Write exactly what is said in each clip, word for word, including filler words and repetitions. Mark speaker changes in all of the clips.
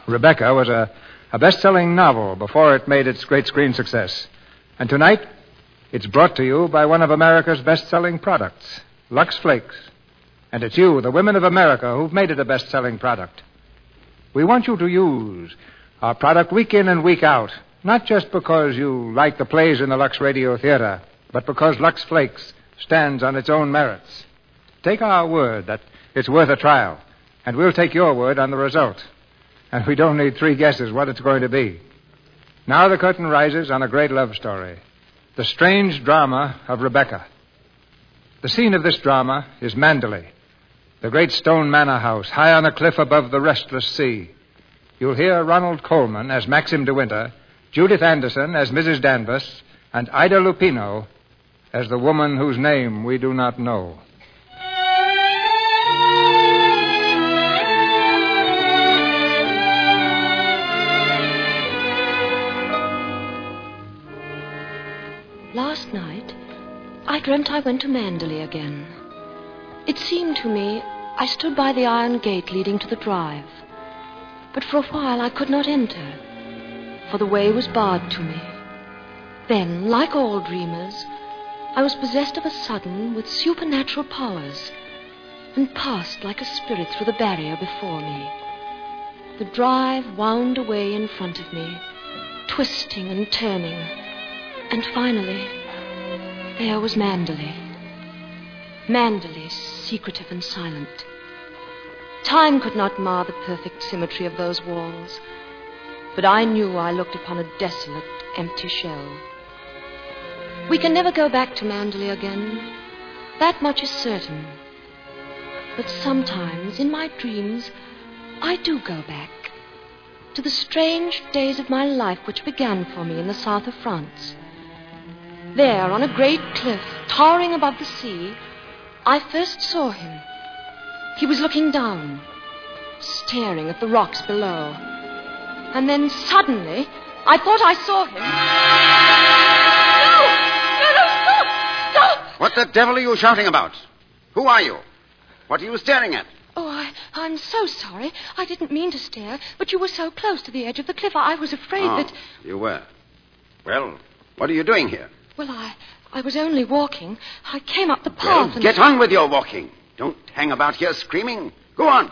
Speaker 1: Rebecca was a, a best-selling novel before it made its great screen success. And tonight, it's brought to you by one of America's best-selling products, Lux Flakes. And it's you, the women of America, who've made it a best-selling product. We want you to use our product week in and week out, not just because you like the plays in the Lux Radio Theater, but because Lux Flakes stands on its own merits. Take our word that it's worth a trial, and we'll take your word on the result. And we don't need three guesses what it's going to be. Now the curtain rises on a great love story, the strange drama of Rebecca. The scene of this drama is Manderley, the great stone manor house high on a cliff above the restless sea. You'll hear Ronald Colman as Maxim de Winter, Judith Anderson as Missus Danvers, and Ida Lupino as the woman whose name we do not know.
Speaker 2: Last night, I dreamt I went to Manderley again. It seemed to me I stood by the iron gate leading to the drive. But for a while I could not enter, for the way was barred to me. Then, like all dreamers, I was possessed of a sudden with supernatural powers and passed like a spirit through the barrier before me. The drive wound away in front of me, twisting and turning, and finally, there was Manderley. Manderley, secretive and silent. Time could not mar the perfect symmetry of those walls, but I knew I looked upon a desolate, empty shell. We can never go back to Manderley again. That much is certain. But sometimes, in my dreams, I do go back to the strange days of my life which began for me in the south of France. There, on a great cliff, towering above the sea, I first saw him. He was looking down, staring at the rocks below. And then suddenly, I thought I saw him. No! No, no, stop! Stop!
Speaker 3: What the devil are you shouting about? Who are you? What are you staring at?
Speaker 2: Oh, I, I'm so sorry. I didn't mean to stare, but you were so close to the edge of the cliff, I was afraid
Speaker 3: oh,
Speaker 2: that...
Speaker 3: you were. Well, what are you doing here?
Speaker 2: Well, I, I was only walking. I came up the path
Speaker 3: well,
Speaker 2: and...
Speaker 3: get on with your walking. Don't hang about here screaming. Go on.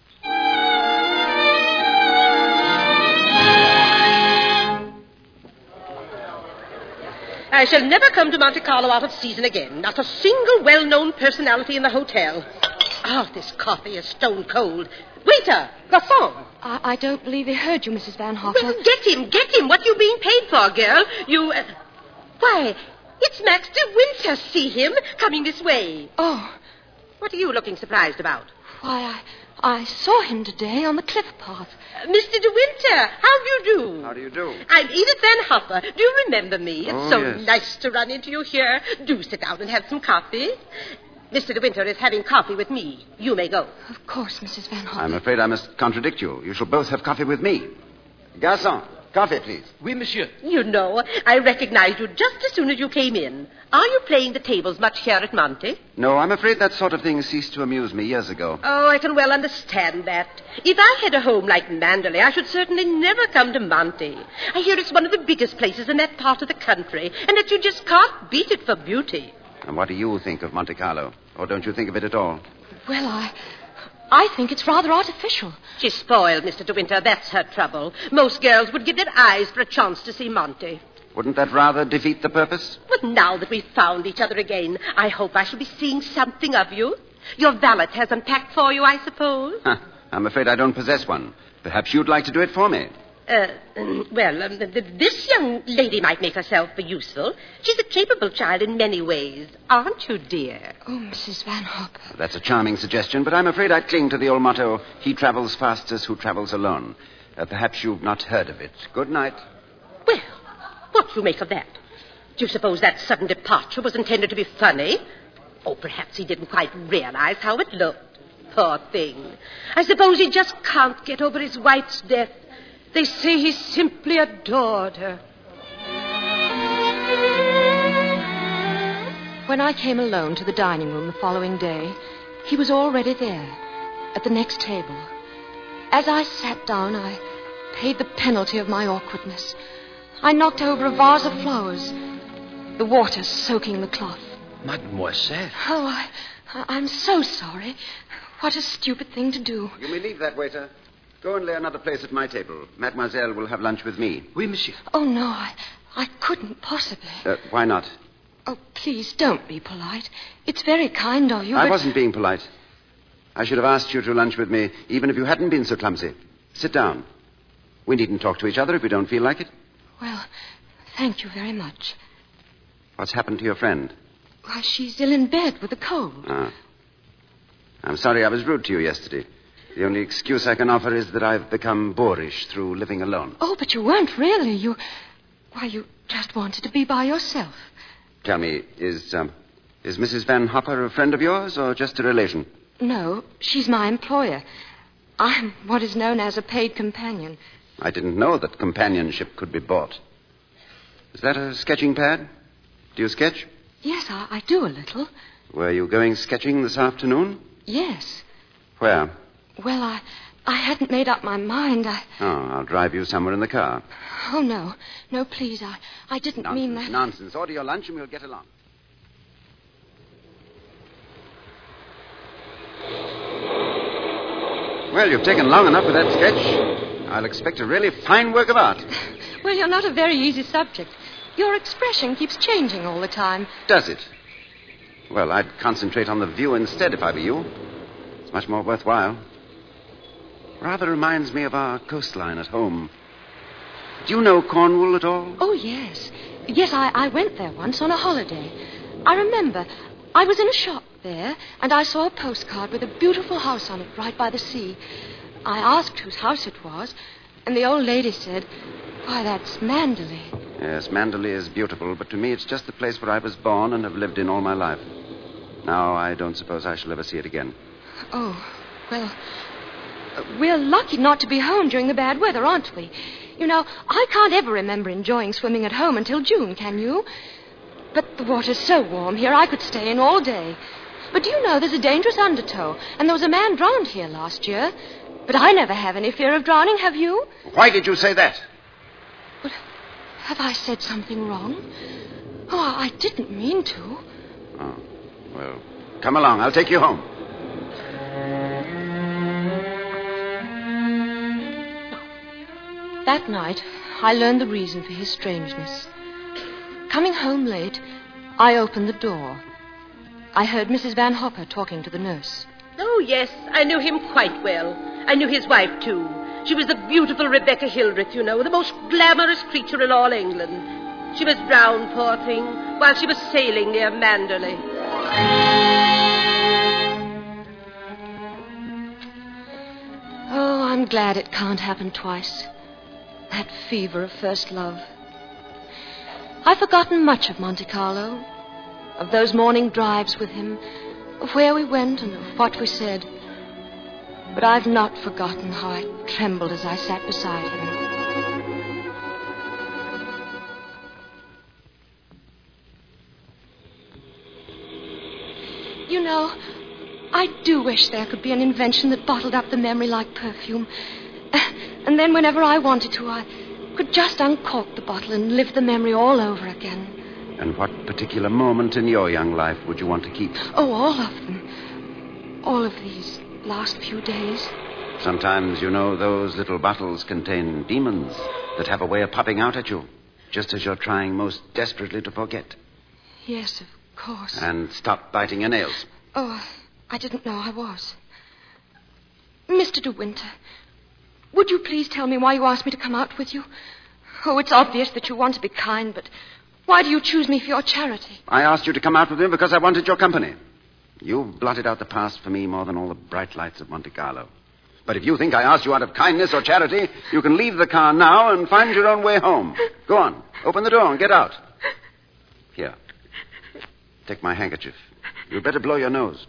Speaker 4: I shall never come to Monte Carlo out of season again. Not a single well-known personality in the hotel. Oh, this coffee is stone cold. Waiter! Garçon!
Speaker 2: I, I don't believe he heard you, Missus Van Hopper.
Speaker 4: Well, get him, get him. What are you being paid for, girl? You... Uh... Why, it's Max de Winter. See him coming this way.
Speaker 2: Oh.
Speaker 4: What are you looking surprised about?
Speaker 2: Why, I, I saw him today on the cliff path.
Speaker 4: Uh, Mister de Winter, how do you do?
Speaker 3: How do you do?
Speaker 4: I'm Edith Van Hopper. Do you remember me? It's
Speaker 3: oh,
Speaker 4: so
Speaker 3: yes.
Speaker 4: nice to run into you here. Do sit down and have some coffee. Mister de Winter is having coffee with me. You may go.
Speaker 2: Of course, Missus Van Hopper.
Speaker 3: I'm afraid I must contradict you. You shall both have coffee with me. Garçon, coffee, please.
Speaker 5: Oui, monsieur.
Speaker 4: You know, I recognized you just as soon as you came in. Are you playing the tables much here at Monte?
Speaker 3: No, I'm afraid that sort of thing ceased to amuse me years ago.
Speaker 4: Oh, I can well understand that. If I had a home like Manderley, I should certainly never come to Monte. I hear it's one of the biggest places in that part of the country, and that you just can't beat it for beauty.
Speaker 3: And what do you think of Monte Carlo? Or don't you think of it at all?
Speaker 2: Well, I... I think it's rather artificial.
Speaker 4: She's spoiled, Mister De Winter. That's her trouble. Most girls would give their eyes for a chance to see Monte.
Speaker 3: Wouldn't that rather defeat the purpose?
Speaker 4: But now that we've found each other again, I hope I shall be seeing something of you. Your valet has unpacked for you, I suppose?
Speaker 3: Huh. I'm afraid I don't possess one. Perhaps you'd like to do it for me.
Speaker 4: Uh, well, um, th- th- this young lady might make herself useful. She's a capable child in many ways. Aren't you, dear?
Speaker 2: Oh, Missus Van Hopper.
Speaker 3: That's a charming suggestion, but I'm afraid I'd cling to the old motto, he travels fastest who travels alone. Uh, perhaps you've not heard of it. Good night.
Speaker 4: Well, what do you make of that? Do you suppose that sudden departure was intended to be funny? Oh, perhaps he didn't quite realize how it looked. Poor thing. I suppose he just can't get over his wife's death. They say he simply adored her.
Speaker 2: When I came alone to the dining room the following day, he was already there, at the next table. As I sat down, I, paid the penalty of my awkwardness. I knocked over a vase of flowers. The water soaking the cloth.
Speaker 3: Mademoiselle.
Speaker 2: Oh, I, I'm so sorry. What a stupid thing to do.
Speaker 3: You may leave that, waiter. Go and lay another place at my table. Mademoiselle will have lunch with me.
Speaker 5: Oui, monsieur.
Speaker 2: Oh, no, I, I couldn't possibly.
Speaker 3: Uh, why not?
Speaker 2: Oh, please, don't be polite. It's very kind of you,
Speaker 3: I
Speaker 2: but...
Speaker 3: wasn't being polite. I should have asked you to lunch with me, even if you hadn't been so clumsy. Sit down. We needn't talk to each other if we don't feel like it.
Speaker 2: Well, thank you very much.
Speaker 3: What's happened to your friend?
Speaker 2: Why, she's ill in bed with a cold.
Speaker 3: Ah. I'm sorry I was rude to you yesterday. The only excuse I can offer is that I've become boorish through living alone.
Speaker 2: Oh, but you weren't really. You... Why, you just wanted to be by yourself.
Speaker 3: Tell me, is, um, is Missus Van Hopper a friend of yours or just a relation?
Speaker 2: No, she's my employer. I'm what is known as a paid companion.
Speaker 3: I didn't know that companionship could be bought. Is that a sketching pad? Do you sketch?
Speaker 2: Yes, I, I do a little.
Speaker 3: Were you going sketching this afternoon?
Speaker 2: Yes.
Speaker 3: Where?
Speaker 2: Well, I I hadn't made up my mind. I...
Speaker 3: Oh, I'll drive you somewhere in the car.
Speaker 2: Oh, no. No, please, I, I didn't
Speaker 3: Nonsense,
Speaker 2: mean that.
Speaker 3: Nonsense. Order your lunch and we'll get along. Well, you've taken long enough with that sketch. I'll expect a really fine work of art.
Speaker 2: Well, you're not a very easy subject. Your expression keeps changing all the time.
Speaker 3: Does it? Well, I'd concentrate on the view instead if I were you. It's much more worthwhile. Rather reminds me of our coastline at home. Do you know Cornwall at all?
Speaker 2: Oh, yes. Yes, I, I went there once on a holiday. I remember. I was in a shop there, and I saw a postcard with a beautiful house on it right by the sea. I asked whose house it was, and the old lady said, why, that's Manderley.
Speaker 3: Yes, Manderley is beautiful, but to me it's just the place where I was born and have lived in all my life. Now, I don't suppose I shall ever see it again.
Speaker 2: Oh, well, we're lucky not to be home during the bad weather, aren't we? You know, I can't ever remember enjoying swimming at home until June, can you? But the water's so warm here, I could stay in all day. But do you know there's a dangerous undertow, and there was a man drowned here last year. But I never have any fear of drowning, have you?
Speaker 3: Why did you say that?
Speaker 2: Well, have I said something wrong? Oh, I didn't mean to.
Speaker 3: Oh, well, come along. I'll take you home.
Speaker 2: That night, I learned the reason for his strangeness. Coming home late, I opened the door. I heard Missus Van Hopper talking to the nurse.
Speaker 4: Oh, yes, I knew him quite well. I knew his wife, too. She was the beautiful Rebecca Hildreth, you know, the most glamorous creature in all England. She was drowned, poor thing, while she was sailing near Manderley.
Speaker 2: Oh, I'm glad it can't happen twice. That fever of first love. I've forgotten much of Monte Carlo, of those morning drives with him, of where we went and of what we said. But I've not forgotten how I trembled as I sat beside him. You know, I do wish there could be an invention that bottled up the memory like perfume. And then whenever I wanted to, I could just uncork the bottle and live the memory all over again.
Speaker 3: And what particular moment in your young life would you want to keep?
Speaker 2: Oh, all of them. All of these last few days.
Speaker 3: Sometimes, you know, those little bottles contain demons that have a way of popping out at you, just as you're trying most desperately to forget.
Speaker 2: Yes, of course.
Speaker 3: And stop biting your nails.
Speaker 2: Oh, I didn't know I was. Mister De Winter, would you please tell me why you asked me to come out with you? Oh, it's obvious that you want to be kind, but why do you choose me for your charity?
Speaker 3: I asked you to come out with me because I wanted your company. You've blotted out the past for me more than all the bright lights of Monte Carlo. But if you think I asked you out of kindness or charity, you can leave the car now and find your own way home. Go on. Open the door and get out. Here. Take my handkerchief. You'd better blow your nose.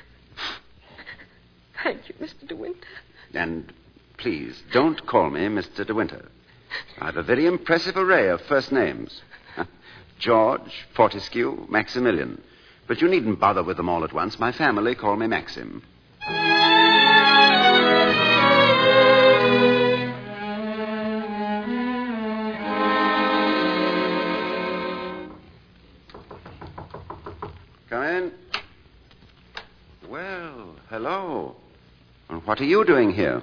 Speaker 2: Thank you, Mister De Winter.
Speaker 3: And please, don't call me Mister De Winter. I've a very impressive array of first names. George, Fortescue, Maximilian. But you needn't bother with them all at once. My family call me Maxim. Oh. And what are you doing here?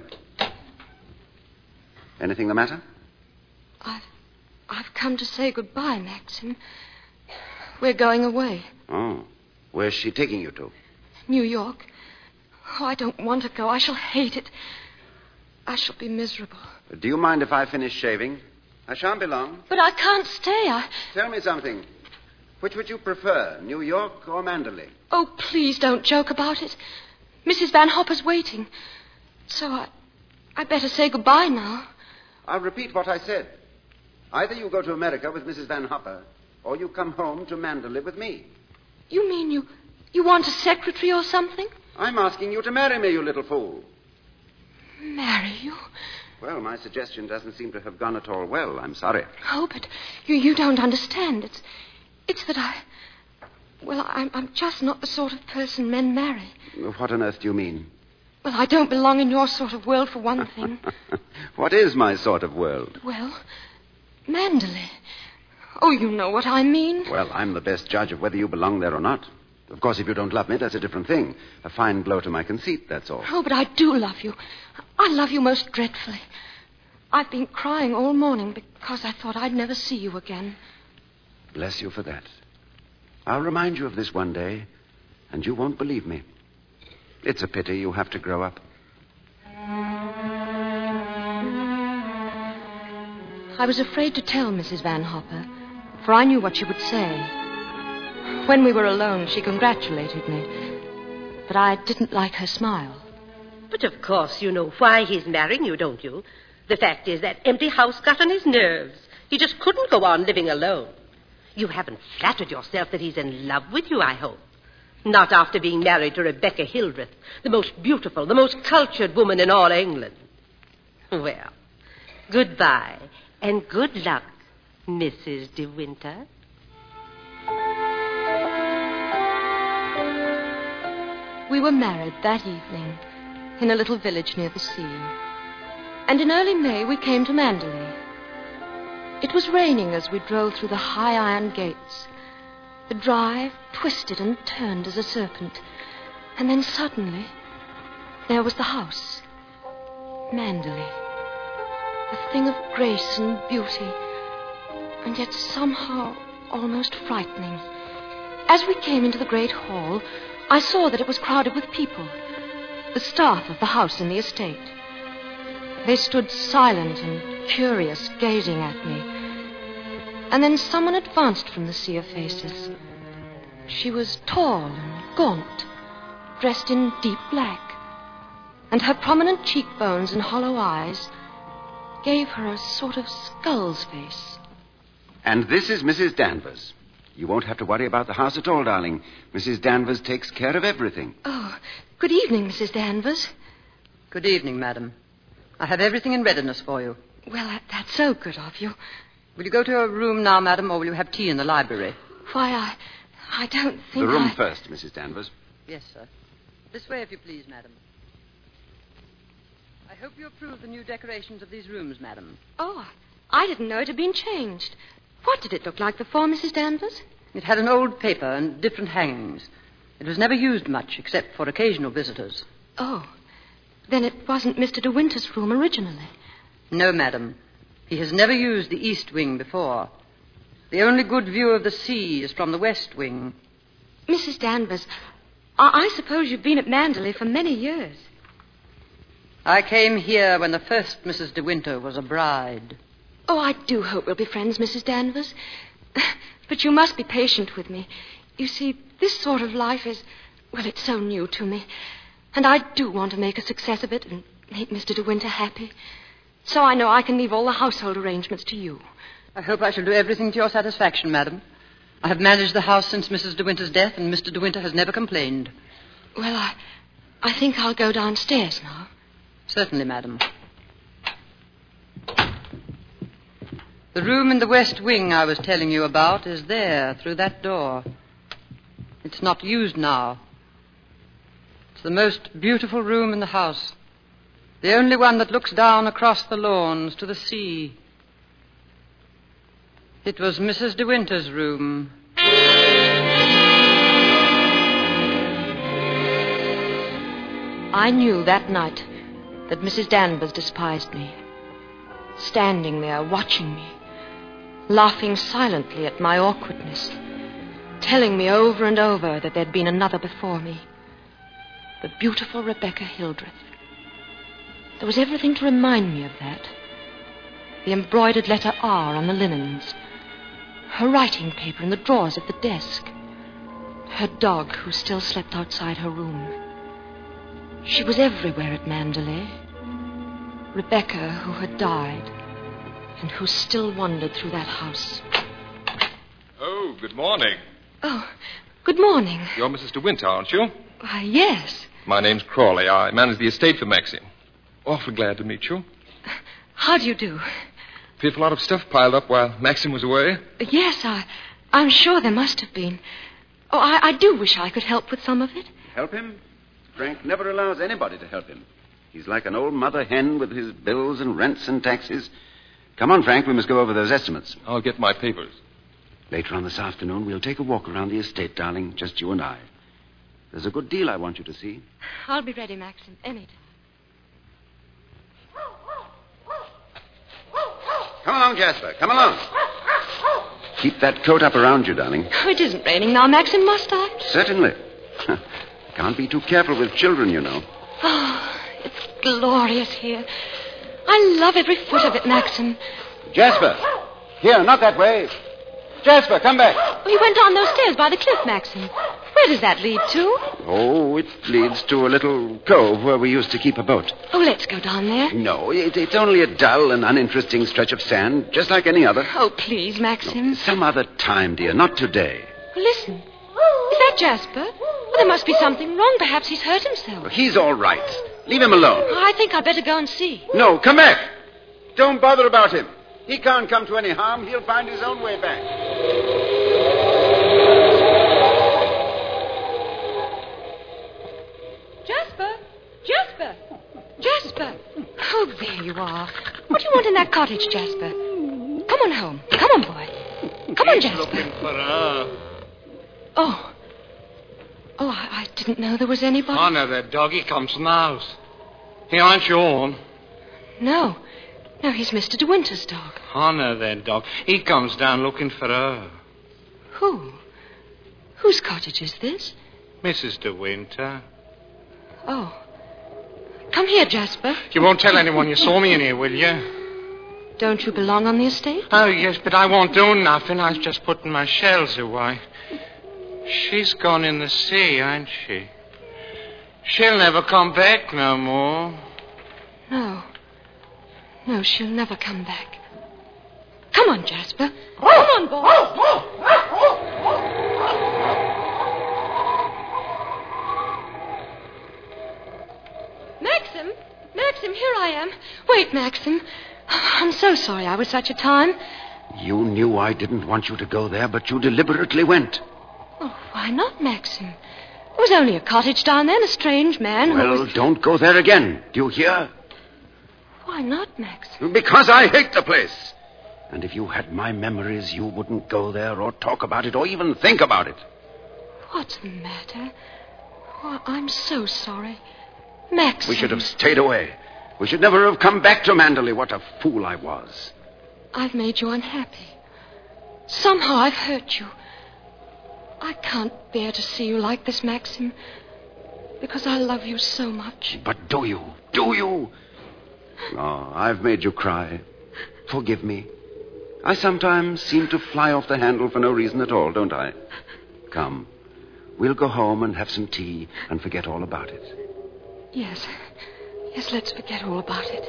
Speaker 3: Anything the matter?
Speaker 2: I've, I've come to say goodbye, Maxim. We're going away.
Speaker 3: Oh. Where's she taking you to?
Speaker 2: New York. Oh, I don't want to go. I shall hate it. I shall be miserable.
Speaker 3: Do you mind if I finish shaving? I shan't be long.
Speaker 2: But I can't stay. I...
Speaker 3: Tell me something. Which would you prefer, New York or Mandalay?
Speaker 2: Oh, please don't joke about it. Missus Van Hopper's waiting. So I... I'd better say goodbye now.
Speaker 3: I'll repeat what I said. Either you go to America with Missus Van Hopper, or you come home to Mandalay with me.
Speaker 2: You mean you... you want a secretary or something?
Speaker 3: I'm asking you to marry me, you little fool.
Speaker 2: Marry you?
Speaker 3: Well, my suggestion doesn't seem to have gone at all well. I'm sorry.
Speaker 2: Oh, but you, you don't understand. It's... It's that I... Well, I'm, I'm just not the sort of person men marry.
Speaker 3: What on earth do you mean?
Speaker 2: Well, I don't belong in your sort of world, for one thing.
Speaker 3: What is my sort of world?
Speaker 2: Well, Mandalay. Oh, you know what I mean.
Speaker 3: Well, I'm the best judge of whether you belong there or not. Of course, if you don't love me, that's a different thing. A fine blow to my conceit, that's all.
Speaker 2: Oh, but I do love you. I love you most dreadfully. I've been crying all morning because I thought I'd never see you again.
Speaker 3: Bless you for that. I'll remind you of this one day, and you won't believe me. It's a pity you have to grow up.
Speaker 2: I was afraid to tell Missus Van Hopper, for I knew what she would say. When we were alone, she congratulated me, but I didn't like her smile.
Speaker 4: But of course you know why he's marrying you, don't you? The fact is that empty house got on his nerves. He just couldn't go on living alone. You haven't flattered yourself that he's in love with you, I hope. Not after being married to Rebecca Hildreth, the most beautiful, the most cultured woman in all England. Well, goodbye, and good luck, Missus De Winter.
Speaker 2: We were married that evening in a little village near the sea. And in early May, we came to Mandalay. It was raining as we drove through the high iron gates. The drive twisted and turned as a serpent. And then suddenly, there was the house. Mandalay. A thing of grace and beauty, and yet somehow almost frightening. As we came into the great hall, I saw that it was crowded with people, the staff of the house and the estate. They stood silent and curious, gazing at me. And then someone advanced from the sea of faces. She was tall and gaunt, dressed in deep black, and her prominent cheekbones and hollow eyes gave her a sort of skull's face.
Speaker 3: And this is Missus Danvers. You won't have to worry about the house at all, darling. Missus Danvers takes care of everything.
Speaker 2: Oh, good evening, Missus Danvers.
Speaker 5: Good evening, madam. I have everything in readiness for you.
Speaker 2: Well, that, that's so good of you.
Speaker 5: Will you go to your room now, madam, or will you have tea in the library?
Speaker 2: Why, I... I don't think
Speaker 3: The room
Speaker 2: I...
Speaker 3: first, Missus Danvers.
Speaker 5: Yes, sir. This way, if you please, madam. I hope you approve the new decorations of these rooms, madam.
Speaker 2: Oh, I didn't know it had been changed. What did it look like before, Missus Danvers?
Speaker 5: It had an old paper and different hangings. It was never used much, except for occasional visitors.
Speaker 2: Oh, then it wasn't Mister De Winter's room originally.
Speaker 5: No, madam. He has never used the east wing before. The only good view of the sea is from the west wing.
Speaker 2: Missus Danvers, I, I suppose you've been at Mandalay for many years.
Speaker 5: I came here when the first Missus De Winter was a bride.
Speaker 2: Oh, I do hope we'll be friends, Missus Danvers. But you must be patient with me. You see, this sort of life is... Well, it's so new to me. And I do want to make a success of it and make Mister De Winter happy. So I know I can leave all the household arrangements to you.
Speaker 5: I hope I shall do everything to your satisfaction, madam. I have managed the house since Missus De Winter's death, and Mister De Winter has never complained.
Speaker 2: Well, I, I think I'll go downstairs now.
Speaker 5: Certainly, madam. The room in the west wing I was telling you about is there, through that door. It's not used now. It's the most beautiful room in the house. The only one that looks down across the lawns to the sea. It was Missus De Winter's room.
Speaker 2: I knew that night that Missus Danvers despised me. Standing there, watching me, laughing silently at my awkwardness, telling me over and over that there'd been another before me. The beautiful Rebecca Hildreth. There was everything to remind me of that. The embroidered letter R on the linens, her writing paper in the drawers of the desk, her dog who still slept outside her room. She was everywhere at Mandalay. Rebecca, who had died, and who still wandered through that house.
Speaker 6: Oh, good morning.
Speaker 2: Oh, good morning.
Speaker 6: You're Missus De Winter, aren't you?
Speaker 2: Why, yes.
Speaker 6: My name's Crawley. I manage the estate for Maxim. Awfully glad to meet you.
Speaker 2: How do you do?
Speaker 6: Fearful lot of stuff piled up while Maxim was away.
Speaker 2: Yes, I, I'm sure there must have been. Oh, I, I do wish I could help with some of it.
Speaker 3: Help him? Frank never allows anybody to help him. He's like an old mother hen with his bills and rents and taxes. Come on, Frank, we must go over those estimates.
Speaker 6: I'll get my papers.
Speaker 3: Later on this afternoon, we'll take a walk around the estate, darling, just you and I. There's a good deal I want you to see.
Speaker 2: I'll be ready, Maxim, any time.
Speaker 3: Come along, Jasper, come along. Keep that coat up around you, darling.
Speaker 2: Oh, it isn't raining now, Maxim, must I?
Speaker 3: Certainly. Can't be too careful with children, you know.
Speaker 2: Oh, it's glorious here. I love every foot of it, Maxim.
Speaker 3: Jasper! Here, not that way. Jasper, come back.
Speaker 2: Oh, he went on those stairs by the cliff, Maxim. Where does that lead to?
Speaker 3: Oh, it leads to a little cove where we used to keep a boat.
Speaker 2: Oh, let's go down there.
Speaker 3: No, it, it's only a dull and uninteresting stretch of sand, just like any other.
Speaker 2: Oh, please, Maxim.
Speaker 3: No, some other time, dear, not today.
Speaker 2: Well, listen. Is that Jasper? Well, there must be something wrong. Perhaps he's hurt himself.
Speaker 3: He's all right. Leave him alone.
Speaker 2: Oh, I think I'd better go and see.
Speaker 3: No, come back. Don't bother about him. He can't come to any harm. He'll find his own way back.
Speaker 2: Jasper! Jasper! Jasper! Oh, there you are. What do you want in that cottage, Jasper? Come on home. Come on, boy. Come on, Jasper.
Speaker 7: Looking for her.
Speaker 2: Oh. Oh, I, I didn't know there was anybody.
Speaker 7: Oh, no, that doggy comes from the house. He aren't your own.
Speaker 2: No. No, he's Mister De Winter's dog.
Speaker 7: Oh, no, that dog. He comes down looking for her.
Speaker 2: Who? Whose cottage is this?
Speaker 7: Missus De Winter.
Speaker 2: Oh. Come here, Jasper.
Speaker 7: You won't tell anyone you saw me in here, will you?
Speaker 2: Don't you belong on the estate?
Speaker 7: Oh, yes, but I won't do nothing. I was just putting my shells away. She's gone in the sea, ain't she? She'll never come back no more.
Speaker 2: No. No, she'll never come back. Come on, Jasper. Come on, boy. Maxim! Maxim, here I am. Wait, Maxim. I'm so sorry I was such a time.
Speaker 3: You knew I didn't want you to go there, but you deliberately went.
Speaker 2: Oh, why not, Maxim? It was only a cottage down there and a strange man
Speaker 3: well,
Speaker 2: who was...
Speaker 3: don't go there again. Do you hear?
Speaker 2: Why not, Maxim?
Speaker 3: Because I hate the place. And if you had my memories, you wouldn't go there or talk about it or even think about it.
Speaker 2: What's the matter? Oh, I'm so sorry. Maxim.
Speaker 3: We should have stayed away. We should never have come back to Mandalay. What a fool I was.
Speaker 2: I've made you unhappy. Somehow I've hurt you. I can't bear to see you like this, Maxim, because I love you so much.
Speaker 3: But do you? Do you? Oh, I've made you cry. Forgive me. I sometimes seem to fly off the handle for no reason at all, don't I? Come. We'll go home and have some tea and forget all about it.
Speaker 2: Yes. Yes, let's forget all about it.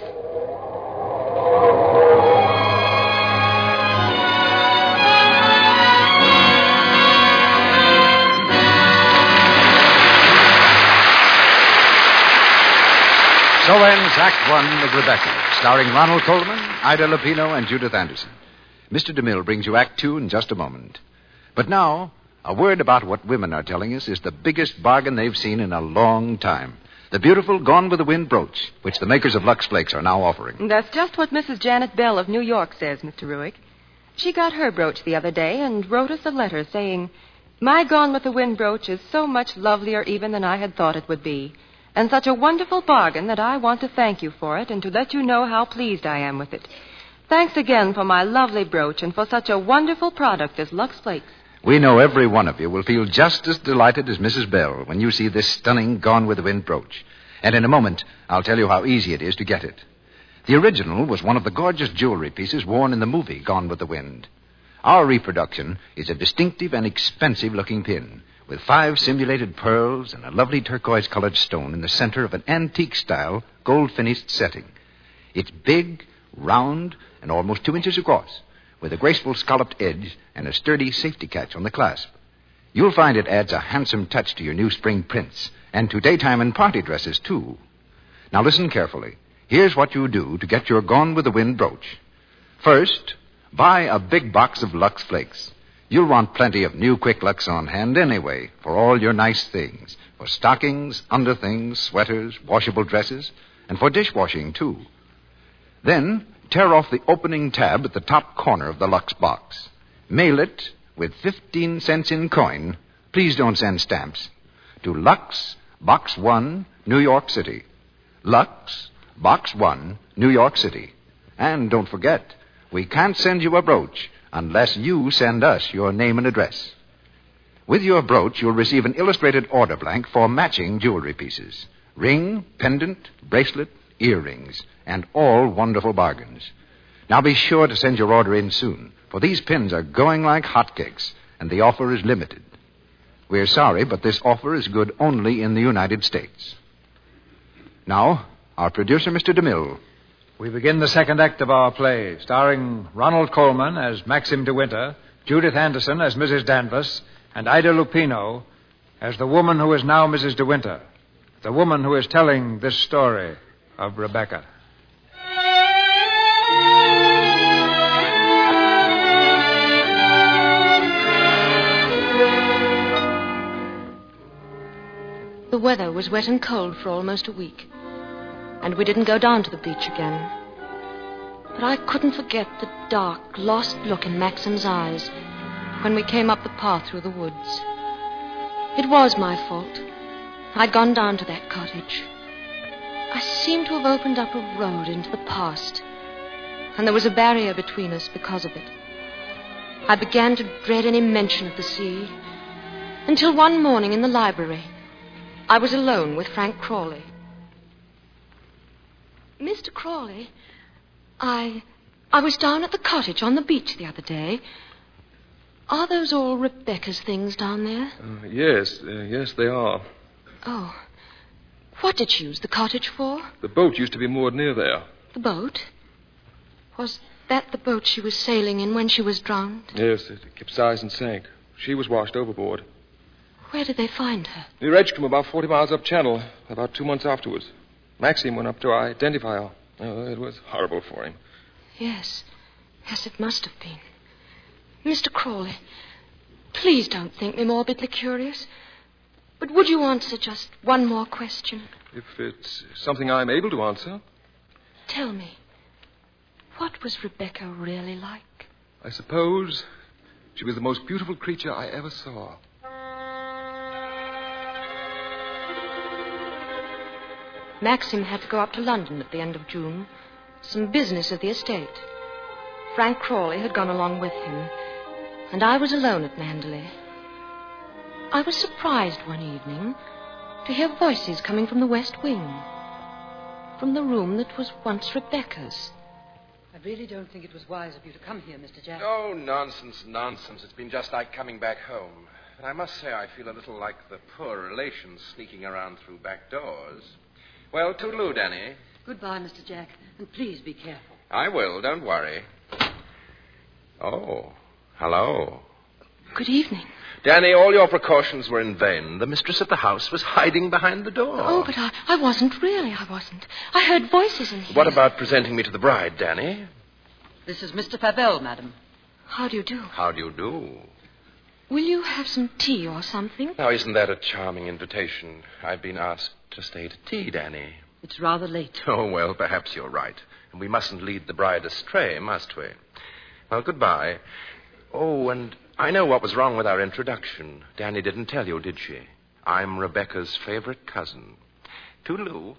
Speaker 1: So ends Act One of Rebecca, starring Ronald Colman, Ida Lupino, and Judith Anderson. Mister DeMille brings you Act Two in just a moment. But now, a word about what women are telling us is the biggest bargain they've seen in a long time. The beautiful Gone with the Wind brooch, which the makers of Lux Flakes are now offering.
Speaker 8: That's just what Missus Janet Bell of New York says, Mister Ruick. She got her brooch the other day and wrote us a letter saying, "My Gone with the Wind brooch is so much lovelier even than I had thought it would be. and such a wonderful bargain that I want to thank you for it and to let you know how pleased I am with it. Thanks again for my lovely brooch and for such a wonderful product as Lux Flakes.
Speaker 9: We know every one of you will feel just as delighted as Missus Bell when you see this stunning Gone with the Wind brooch. And in a moment, I'll tell you how easy it is to get it. The original was one of the gorgeous jewelry pieces worn in the movie Gone with the Wind. Our reproduction is a distinctive and expensive-looking pin with five simulated pearls and a lovely turquoise-colored stone in the center of an antique-style, gold-finished setting. It's big, round, and almost two inches across, with a graceful scalloped edge and a sturdy safety catch on the clasp. You'll find it adds a handsome touch to your new spring prints and to daytime and party dresses, too. Now listen carefully. Here's what you do to get your Gone with the Wind brooch. First, buy a big box of Lux Flakes. You'll want plenty of new Quick Lux on hand anyway for all your nice things. For stockings, underthings, sweaters, washable dresses, and for dishwashing, too. Then, tear off the opening tab at the top corner of the Lux box. Mail it with fifteen cents in coin. Please don't send stamps. To Lux, Box one, New York City. Lux, Box one, New York City. And don't forget, we can't send you a brooch unless you send us your name and address. With your brooch, you'll receive an illustrated order blank for matching jewelry pieces. Ring, pendant, bracelet, earrings, and all wonderful bargains. Now be sure to send your order in soon, for these pins are going like hotcakes, and the offer is limited. We're sorry, but this offer is good only in the United States. Now, our producer, Mister DeMille.
Speaker 1: We begin the second act of our play, starring Ronald Colman as Maxim de Winter, Judith Anderson as Missus Danvers, and Ida Lupino as the woman who is now Missus de Winter, the woman who is telling this story of Rebecca.
Speaker 2: The weather was wet and cold for almost a week, and we didn't go down to the beach again. But I couldn't forget the dark, lost look in Maxim's eyes when we came up the path through the woods. It was my fault. I'd gone down to that cottage. I seemed to have opened up a road into the past, and there was a barrier between us because of it. I began to dread any mention of the sea, until one morning in the library, I was alone with Frank Crawley. Mister Crawley, I... I was down at the cottage on the beach the other day. Are those all Rebecca's things down there?
Speaker 6: Uh, yes, uh, yes, they are.
Speaker 2: Oh. What did she use the cottage for?
Speaker 6: The boat used to be moored near there.
Speaker 2: The boat? Was that the boat she was sailing in when she was drowned?
Speaker 6: Yes, it capsized and sank. She was washed overboard.
Speaker 2: Where did they find her?
Speaker 6: Near Edgecombe, about forty miles up channel, about two months afterwards. Maxim went up to identify her. Oh, it was horrible for him.
Speaker 2: Yes. Yes, it must have been. Mister Crawley, please don't think me morbidly curious. But would you answer just one more question?
Speaker 6: If it's something I'm able to answer.
Speaker 2: Tell me, what was Rebecca really like?
Speaker 6: I suppose she was the most beautiful creature I ever saw.
Speaker 2: Maxim had to go up to London at the end of June. Some business at the estate. Frank Crawley had gone along with him, and I was alone at Manderley. I was surprised one evening to hear voices coming from the west wing, from the room that was once Rebecca's.
Speaker 5: I really don't think it was wise of you to come here, Mister Jack.
Speaker 10: Oh, nonsense, nonsense. It's been just like coming back home. But I must say I feel a little like the poor relations sneaking around through back doors. Well, toodaloo, Danny.
Speaker 5: Goodbye, Mister Jack, and please be careful.
Speaker 10: I will, don't worry. Oh, hello.
Speaker 2: Good evening.
Speaker 10: Danny, all your precautions were in vain. The mistress of the house was hiding behind the door.
Speaker 2: Oh, but I, I wasn't really, I wasn't. I heard voices in here.
Speaker 10: What about presenting me to the bride, Danny?
Speaker 5: This is Mister Fabell, madam.
Speaker 2: How do you do?
Speaker 10: How do you do?
Speaker 2: Will you have some tea or something?
Speaker 10: Now, isn't that a charming invitation? I've been asked to stay to tea, Danny.
Speaker 5: It's rather late.
Speaker 10: Oh, well, perhaps you're right. And we mustn't lead the bride astray, must we? Well, goodbye. Oh, and I know what was wrong with our introduction. Danny didn't tell you, did she? I'm Rebecca's favorite cousin.
Speaker 3: Toodaloo.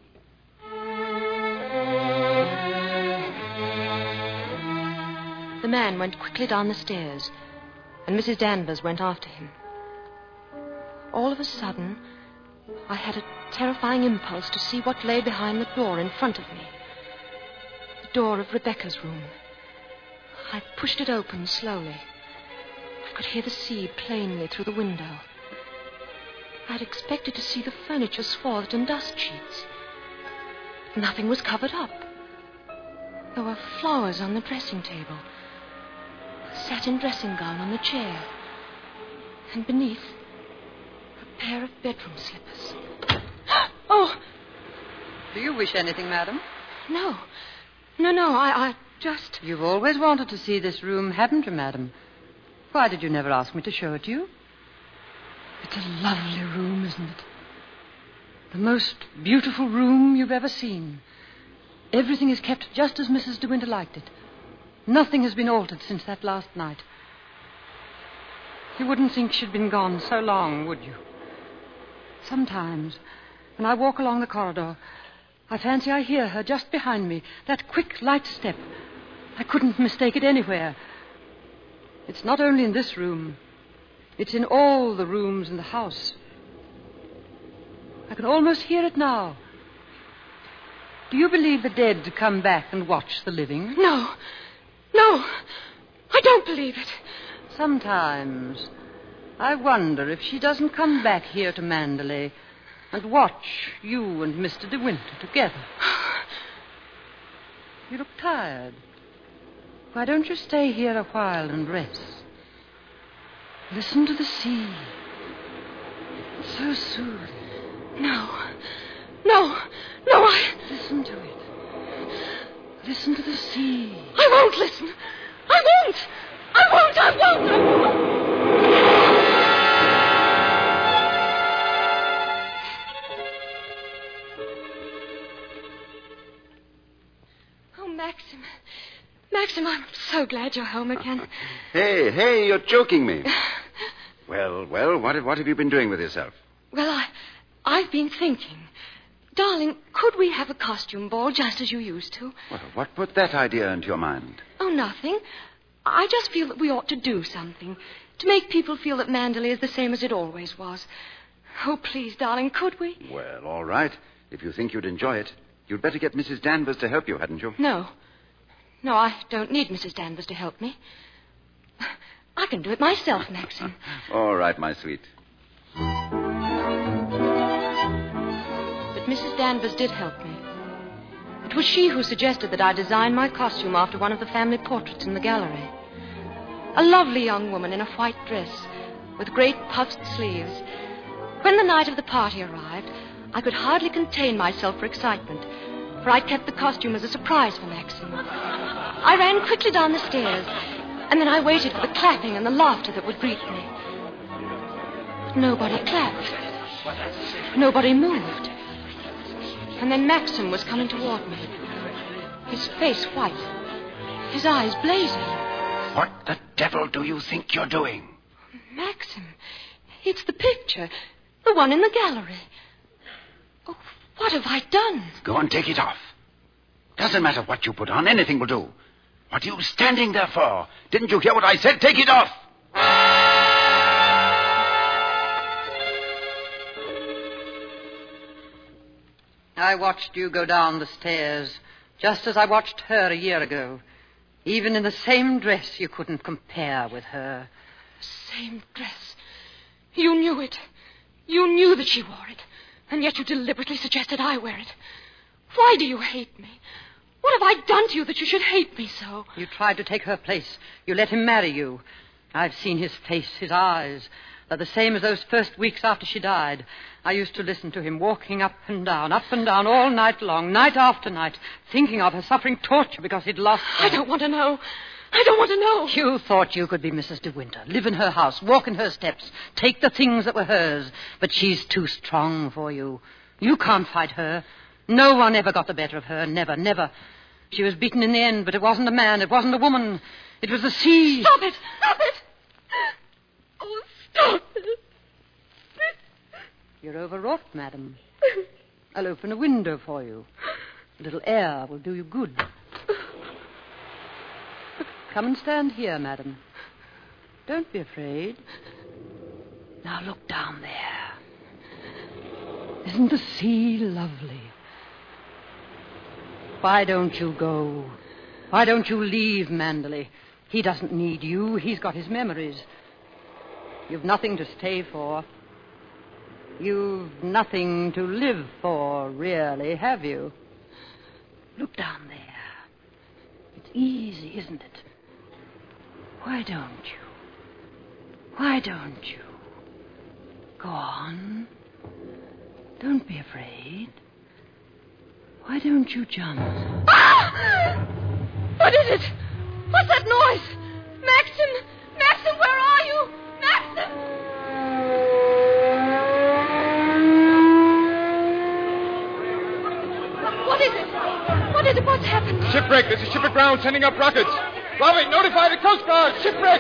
Speaker 2: The man went quickly down the stairs, and Missus Danvers went after him. All of a sudden, I had a terrifying impulse to see what lay behind the door in front of me. The door of Rebecca's room. I pushed it open slowly. I could hear the sea plainly through the window. I'd expected to see the furniture swathed in dust sheets. But nothing was covered up. There were flowers on the dressing table, a satin dressing gown on the chair, and beneath, a pair of bedroom slippers. Oh!
Speaker 5: Do you wish anything, madam?
Speaker 2: No. No, no, I, I just...
Speaker 5: You've always wanted to see this room, haven't you, madam? Why did you never ask me to show it to you? It's a lovely room, isn't it? The most beautiful room you've ever seen. Everything is kept just as Missus De Winter liked it. Nothing has been altered since that last night. You wouldn't think she'd been gone so long, would you? Sometimes, when I walk along the corridor, I fancy I hear her just behind me, that quick, light step. I couldn't mistake it anywhere. It's not only in this room. It's in all the rooms in the house. I can almost hear it now. Do you believe the dead come back and watch the living?
Speaker 2: No. No. I don't believe it.
Speaker 5: Sometimes I wonder if she doesn't come back here to Manderley and watch you and Mister De Winter together. You look tired. Why don't you stay here a while and rest? Listen to the sea. It's so soothing.
Speaker 2: No. No. No, I...
Speaker 5: Listen to it. Listen to the sea.
Speaker 2: I won't listen. I won't. I won't. I won't. I won't. Oh, Maxim. Maxim, I'm so glad you're home again.
Speaker 3: Hey, hey, you're joking me. Well, well, what, what have you been doing with yourself?
Speaker 2: Well, I, I've been thinking. Darling, could we have a costume ball just as you used to?
Speaker 3: Well, what put that idea into your mind?
Speaker 2: Oh, nothing. I just feel that we ought to do something to make people feel that Manderley is the same as it always was. Oh, please, darling, could we?
Speaker 3: Well, all right. If you think you'd enjoy it, you'd better get Missus Danvers to help you, hadn't you?
Speaker 2: No. No, I don't need Missus Danvers to help me. I can do it myself, Maxim.
Speaker 3: All right, my sweet.
Speaker 2: But Missus Danvers did help me. It was she who suggested that I design my costume after one of the family portraits in the gallery. A lovely young woman in a white dress with great puffed sleeves. When the night of the party arrived, I could hardly contain myself for excitement, for I'd kept the costume as a surprise for Maxim. I ran quickly down the stairs, and then I waited for the clapping and the laughter that would greet me. But nobody clapped. Nobody moved. And then Maxim was coming toward me, his face white, his eyes blazing.
Speaker 3: What the devil do you think you're doing?
Speaker 2: Maxim, it's the picture, the one in the gallery. Oh, what have I done?
Speaker 3: Go and take it off. Doesn't matter what you put on, anything will do. What are you standing there for? Didn't you hear what I said? Take it off!
Speaker 5: I watched you go down the stairs, just as I watched her a year ago. Even in the same dress, you couldn't compare with her.
Speaker 2: Same dress? You knew it. You knew that she wore it, and yet you deliberately suggested I wear it. Why do you hate me? What have I done to you that you should hate me so?
Speaker 5: You tried to take her place. You let him marry you. I've seen his face, his eyes. They're the same as those first weeks after she died. I used to listen to him walking up and down, up and down all night long, night after night, thinking of her, suffering torture because he'd lost her.
Speaker 2: I don't want to know. I don't want to know.
Speaker 5: You thought you could be Missus De Winter, live in her house, walk in her steps, take the things that were hers. But she's too strong for you. You can't fight her. No one ever got the better of her. Never, never. She was beaten in the end, but it wasn't a man. It wasn't a woman. It was the sea.
Speaker 2: Stop it. Stop it. Oh, stop it.
Speaker 5: You're overwrought, madam. I'll open a window for you. A little air will do you good. Come and stand here, madam. Don't be afraid. Now look down there. Isn't the sea lovely? Why don't you go? Why don't you leave Manderley? He doesn't need you. He's got his memories. You've nothing to stay for. You've nothing to live for, really, have you? Look down there. It's easy, isn't it? Why don't you? Why don't you? Go on. Don't be afraid. Why don't you jump?
Speaker 2: Ah! What is it? What's that noise? Maxim! Maxim, where are you? Maxim! What is it? What is it? What's happened?
Speaker 6: Shipwreck. There's a ship aground sending up rockets. Robbie, notify the Coast Guard. Shipwreck.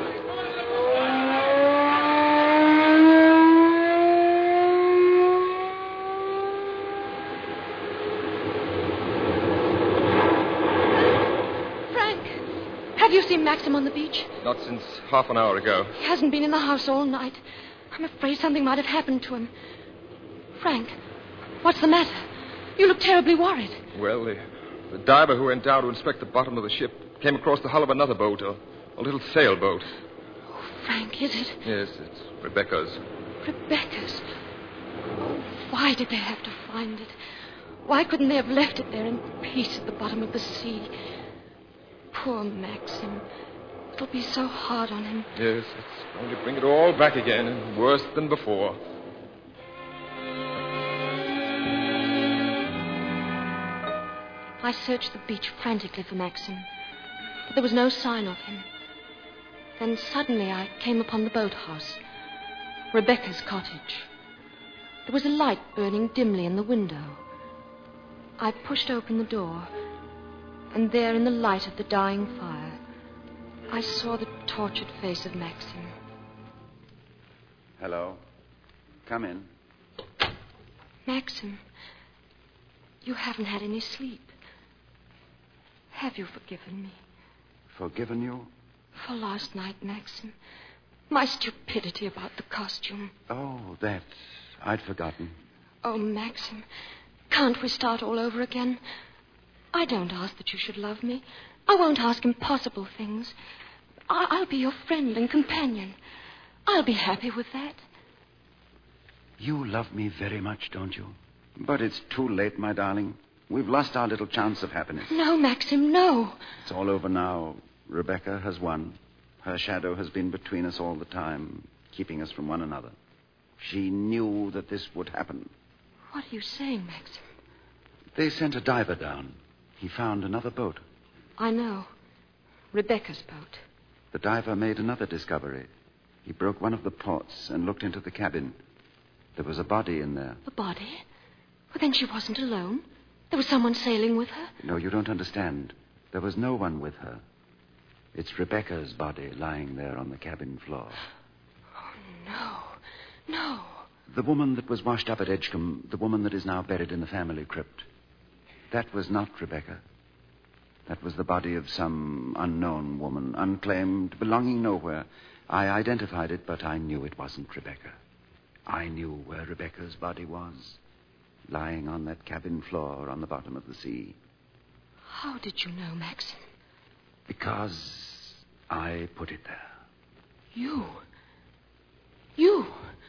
Speaker 2: Have you seen Maxim on the beach?
Speaker 6: Not since half an hour ago.
Speaker 2: He hasn't been in the house all night. I'm afraid something might have happened to him. Frank, what's the matter? You look terribly worried.
Speaker 6: Well, the, the diver who went down to inspect the bottom of the ship came across the hull of another boat, a, a little sailboat.
Speaker 2: Oh, Frank, is it?
Speaker 6: Yes, it's Rebecca's.
Speaker 2: Rebecca's? Oh, why did they have to find it? Why couldn't they have left it there in peace at the bottom of the sea? Poor Maxim. It'll be so hard on him.
Speaker 6: Yes, it's going to bring it all back again, and worse than before.
Speaker 2: I searched the beach frantically for Maxim, but there was no sign of him. Then suddenly I came upon the boathouse, Rebecca's cottage. There was a light burning dimly in the window. I pushed open the door, and there in the light of the dying fire, I saw the tortured face of Maxim.
Speaker 3: Hello. Come in.
Speaker 2: Maxim, you haven't had any sleep. Have you forgiven me?
Speaker 3: Forgiven you?
Speaker 2: For last night, Maxim. My stupidity about the costume.
Speaker 3: Oh, that. I'd forgotten.
Speaker 2: Oh, Maxim, can't we start all over again? I don't ask that you should love me. I won't ask impossible things. I- I'll be your friend and companion. I'll be happy with that.
Speaker 3: You love me very much, don't you? But it's too late, my darling. We've lost our little chance of happiness.
Speaker 2: No, Maxim, no.
Speaker 3: It's all over now. Rebecca has won. Her shadow has been between us all the time, keeping us from one another. She knew that this would happen.
Speaker 2: What are you saying, Maxim?
Speaker 3: They sent a diver down. He found another boat.
Speaker 2: I know. Rebecca's boat.
Speaker 3: The diver made another discovery. He broke one of the ports and looked into the cabin. There was a body in there.
Speaker 2: A body? Well, then she wasn't alone. There was someone sailing with her.
Speaker 3: No, you don't understand. There was no one with her. It's Rebecca's body lying there on the cabin floor.
Speaker 2: Oh, no. No.
Speaker 3: The woman that was washed up at Edgecombe, the woman that is now buried in the family crypt. That was not Rebecca. That was the body of some unknown woman, unclaimed, belonging nowhere. I identified it, but I knew it wasn't Rebecca. I knew where Rebecca's body was, lying on that cabin floor on the bottom of the sea.
Speaker 2: How did you know, Maxim?
Speaker 3: Because I put it there.
Speaker 2: You? You?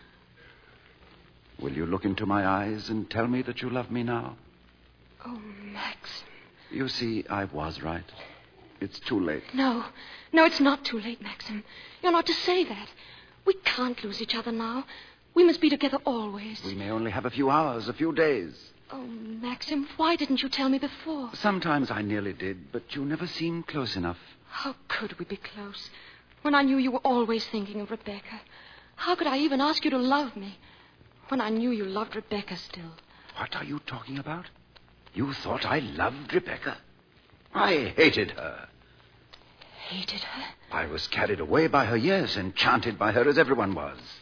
Speaker 3: Will you look into my eyes and tell me that you love me now?
Speaker 2: Oh, Maxim.
Speaker 3: You see, I was right. It's too late.
Speaker 2: No. No, it's not too late, Maxim. You're not to say that. We can't lose each other now. We must be together always.
Speaker 3: We may only have a few hours, a few days.
Speaker 2: Oh, Maxim, why didn't you tell me before?
Speaker 3: Sometimes I nearly did, but you never seemed close enough.
Speaker 2: How could we be close when I knew you were always thinking of Rebecca? How could I even ask you to love me when I knew you loved Rebecca still?
Speaker 3: What are you talking about? You thought I loved Rebecca? I hated her.
Speaker 2: Hated her?
Speaker 3: I was carried away by her, yes, enchanted by her as everyone was.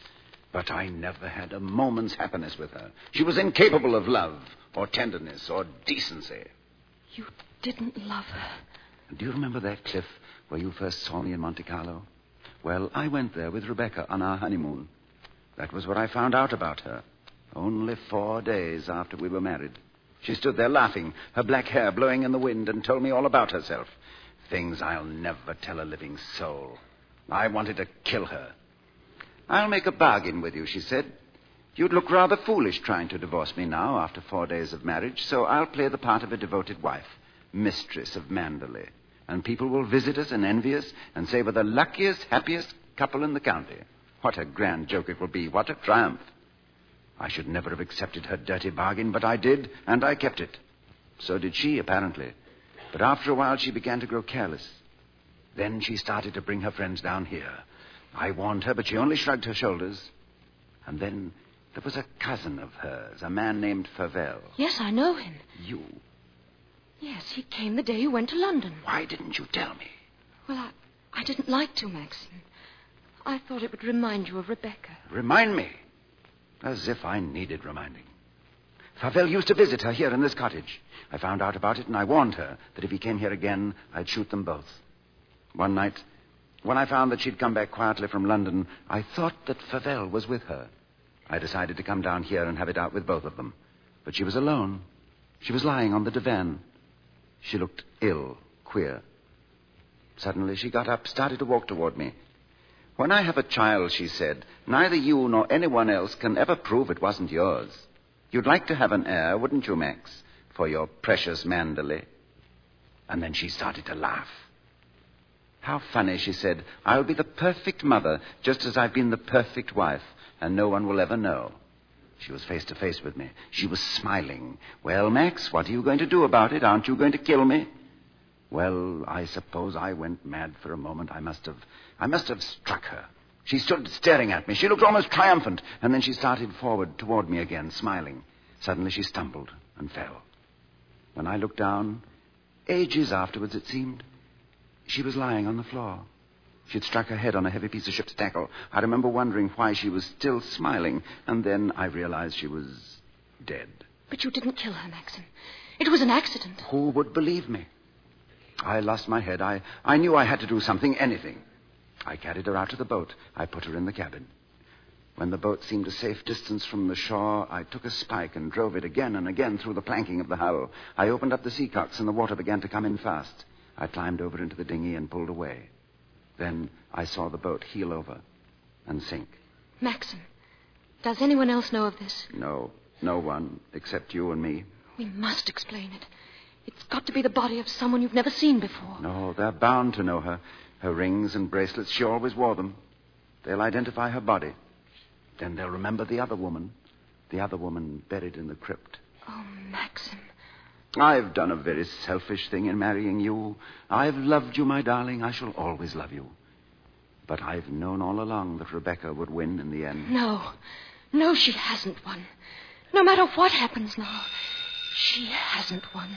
Speaker 3: But I never had a moment's happiness with her. She was incapable of love or tenderness or decency.
Speaker 2: You didn't love her.
Speaker 3: Do you remember that cliff where you first saw me in Monte Carlo? Well, I went there with Rebecca on our honeymoon. That was what I found out about her. Only four days after we were married. She stood there laughing, her black hair blowing in the wind, and told me all about herself. Things I'll never tell a living soul. I wanted to kill her. I'll make a bargain with you, she said. You'd look rather foolish trying to divorce me now after four days of marriage, so I'll play the part of a devoted wife, mistress of Manderley. And people will visit us and envy us and say we're the luckiest, happiest couple in the county. What a grand joke it will be. What a triumph. I should never have accepted her dirty bargain, but I did, and I kept it. So did she, apparently. But after a while, she began to grow careless. Then she started to bring her friends down here. I warned her, but she only shrugged her shoulders. And then there was a cousin of hers, a man named Favell.
Speaker 2: Yes, I know him.
Speaker 3: You?
Speaker 2: Yes, he came the day you went to London.
Speaker 3: Why didn't you tell me?
Speaker 2: Well, I, I didn't like to, Maxim. I thought it would remind you of Rebecca.
Speaker 3: Remind me? As if I needed reminding. Favell used to visit her here in this cottage. I found out about it, and I warned her that if he came here again, I'd shoot them both. One night, when I found that she'd come back quietly from London, I thought that Favell was with her. I decided to come down here and have it out with both of them. But she was alone. She was lying on the divan. She looked ill, queer. Suddenly she got up, started to walk toward me. When I have a child, she said, neither you nor anyone else can ever prove it wasn't yours. You'd like to have an heir, wouldn't you, Max, for your precious Manderley? And then she started to laugh. How funny, she said. I'll be the perfect mother, just as I've been the perfect wife, and no one will ever know. She was face to face with me. She was smiling. Well, Max, what are you going to do about it? Aren't you going to kill me? Well, I suppose I went mad for a moment. I must have, I must have struck her. She stood staring at me. She looked almost triumphant, and then she started forward toward me again, smiling. Suddenly she stumbled and fell. When I looked down, ages afterwards it seemed, she was lying on the floor. She'd struck her head on a heavy piece of ship's tackle. I remember wondering why she was still smiling, and then I realized she was dead.
Speaker 2: But you didn't kill her, Maxim. It was an accident.
Speaker 3: Who would believe me? I lost my head. I, I knew I had to do something, anything. I carried her out to the boat. I put her in the cabin. When the boat seemed a safe distance from the shore, I took a spike and drove it again and again through the planking of the hull. I opened up the sea cocks, and the water began to come in fast. I climbed over into the dinghy and pulled away. Then I saw the boat heel over and sink.
Speaker 2: Maxim, does anyone else know of this?
Speaker 3: No, no one except you and me.
Speaker 2: We must explain it. It's got to be the body of someone you've never seen before.
Speaker 3: No, they're bound to know her. Her rings and bracelets, she always wore them. They'll identify her body. Then they'll remember the other woman. The other woman buried in the crypt.
Speaker 2: Oh, Maxim.
Speaker 3: I've done a very selfish thing in marrying you. I've loved you, my darling. I shall always love you. But I've known all along that Rebecca would win in the end.
Speaker 2: No. No, she hasn't won. No matter what happens now, she hasn't won.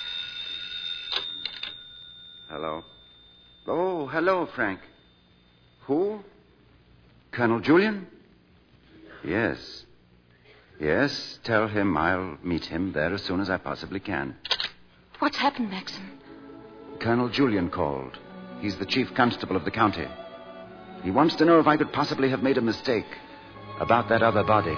Speaker 3: Hello. Oh, hello, Frank. Who? Colonel Julian? Yes. Yes, tell him I'll meet him there as soon as I possibly can.
Speaker 2: What's happened, Maxim?
Speaker 3: Colonel Julian called. He's the chief constable of the county. He wants to know if I could possibly have made a mistake about that other body.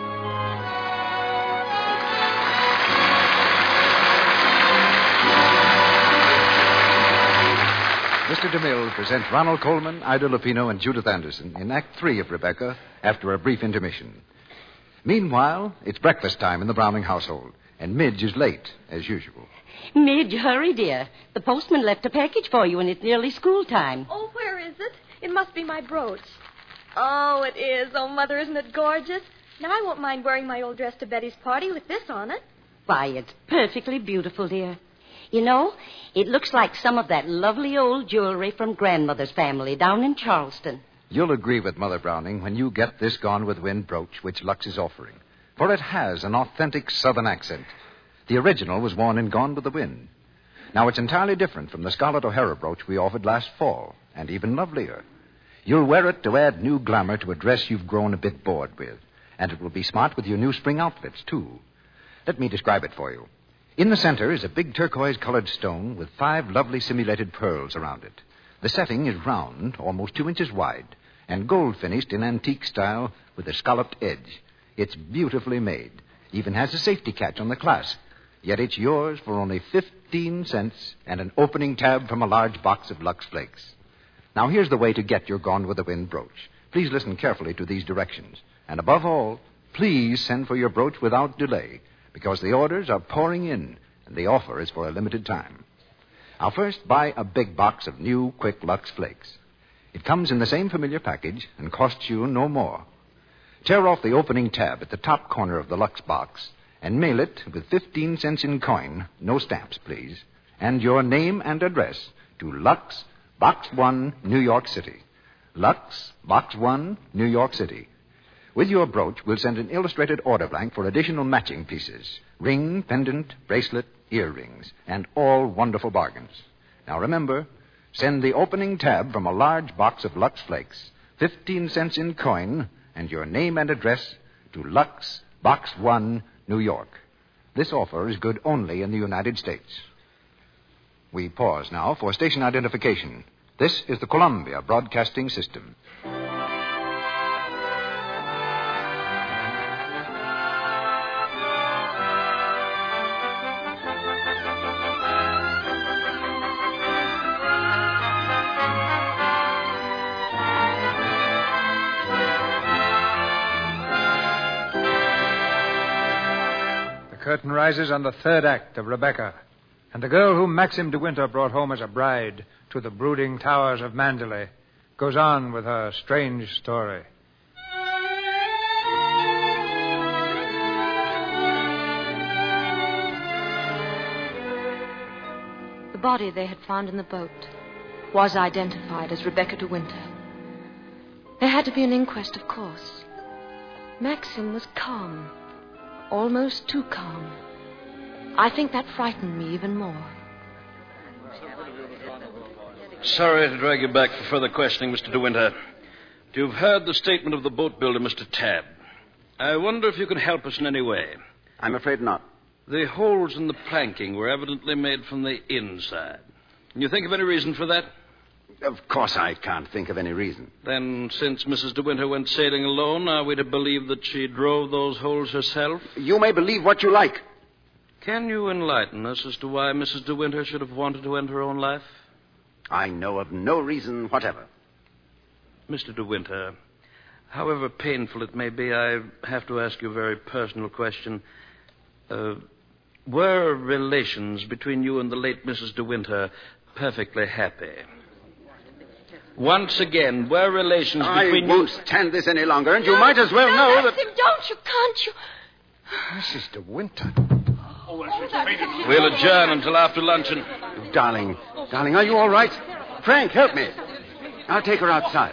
Speaker 9: Mister DeMille presents Ronald Coleman, Ida Lupino, and Judith Anderson in Act Three of Rebecca after a brief intermission. Meanwhile, it's breakfast time in the Browning household, and Midge is late, as usual.
Speaker 11: Midge, hurry, dear. The postman left a package for you, and it's nearly school time.
Speaker 12: Oh, where is it? It must be my brooch. Oh, it is. Oh, Mother, isn't it gorgeous? Now, I won't mind wearing my old dress to Betty's party with this on it.
Speaker 11: Why, it's perfectly beautiful, dear. You know, it looks like some of that lovely old jewelry from Grandmother's family down in Charleston.
Speaker 9: You'll agree with Mother Browning when you get this Gone with the Wind brooch which Lux is offering, for it has an authentic Southern accent. The original was worn in Gone with the Wind. Now, it's entirely different from the Scarlett O'Hara brooch we offered last fall, and even lovelier. You'll wear it to add new glamour to a dress you've grown a bit bored with. And it will be smart with your new spring outfits, too. Let me describe it for you. In the center is a big turquoise-colored stone with five lovely simulated pearls around it. The setting is round, almost two inches wide, and gold-finished in antique style with a scalloped edge. It's beautifully made. Even has a safety catch on the clasp. Yet it's yours for only fifteen cents and an opening tab from a large box of Lux Flakes. Now, here's the way to get your Gone with the Wind brooch. Please listen carefully to these directions. And above all, please send for your brooch without delay, because the orders are pouring in, and the offer is for a limited time. Now, first, buy a big box of new, quick Lux Flakes. It comes in the same familiar package and costs you no more. Tear off the opening tab at the top corner of the Lux box and mail it with fifteen cents in coin, no stamps, please, and your name and address to Lux, Box one, New York City. Lux, Box one, New York City. With your brooch, we'll send an illustrated order blank for additional matching pieces. Ring, pendant, bracelet, earrings, and all wonderful bargains. Now remember, send the opening tab from a large box of Lux Flakes, fifteen cents in coin, and your name and address to Lux, Box one, New York. This offer is good only in the United States. We pause now for station identification. This is the Columbia Broadcasting System.
Speaker 1: The curtain rises on the third act of Rebecca, and the girl whom Maxim de Winter brought home as a bride to the brooding towers of Manderley goes on with her strange story.
Speaker 2: The body they had found in the boat was identified as Rebecca de Winter. There had to be an inquest, of course. Maxim was calm. Almost too calm. I think that frightened me even more.
Speaker 13: Sorry to drag you back for further questioning, Mister De Winter. You've heard the statement of the boat builder, Mister Tabb. I wonder if you can help us in any way.
Speaker 3: I'm afraid not.
Speaker 13: The holes in the planking were evidently made from the inside. Can you think of any reason for that?
Speaker 3: Of course I can't think of any reason.
Speaker 13: Then, since Missus De Winter went sailing alone, are we to believe that she drove those holes herself?
Speaker 3: You may believe what you like.
Speaker 13: Can you enlighten us as to why Missus De Winter should have wanted to end her own life?
Speaker 3: I know of no reason whatever.
Speaker 13: Mister De Winter, however painful it may be, I have to ask you a very personal question. Uh, were relations between you and the late Missus De Winter perfectly happy? Once again, were relations between you...
Speaker 3: I won't stand this any longer, and you no, might as well
Speaker 12: no,
Speaker 3: know that...
Speaker 12: Maxim, don't you, can't you?
Speaker 1: Missus De Winter.
Speaker 13: We'll adjourn until after luncheon.
Speaker 3: Darling, darling, are you all right? Frank, help me. I'll take her outside.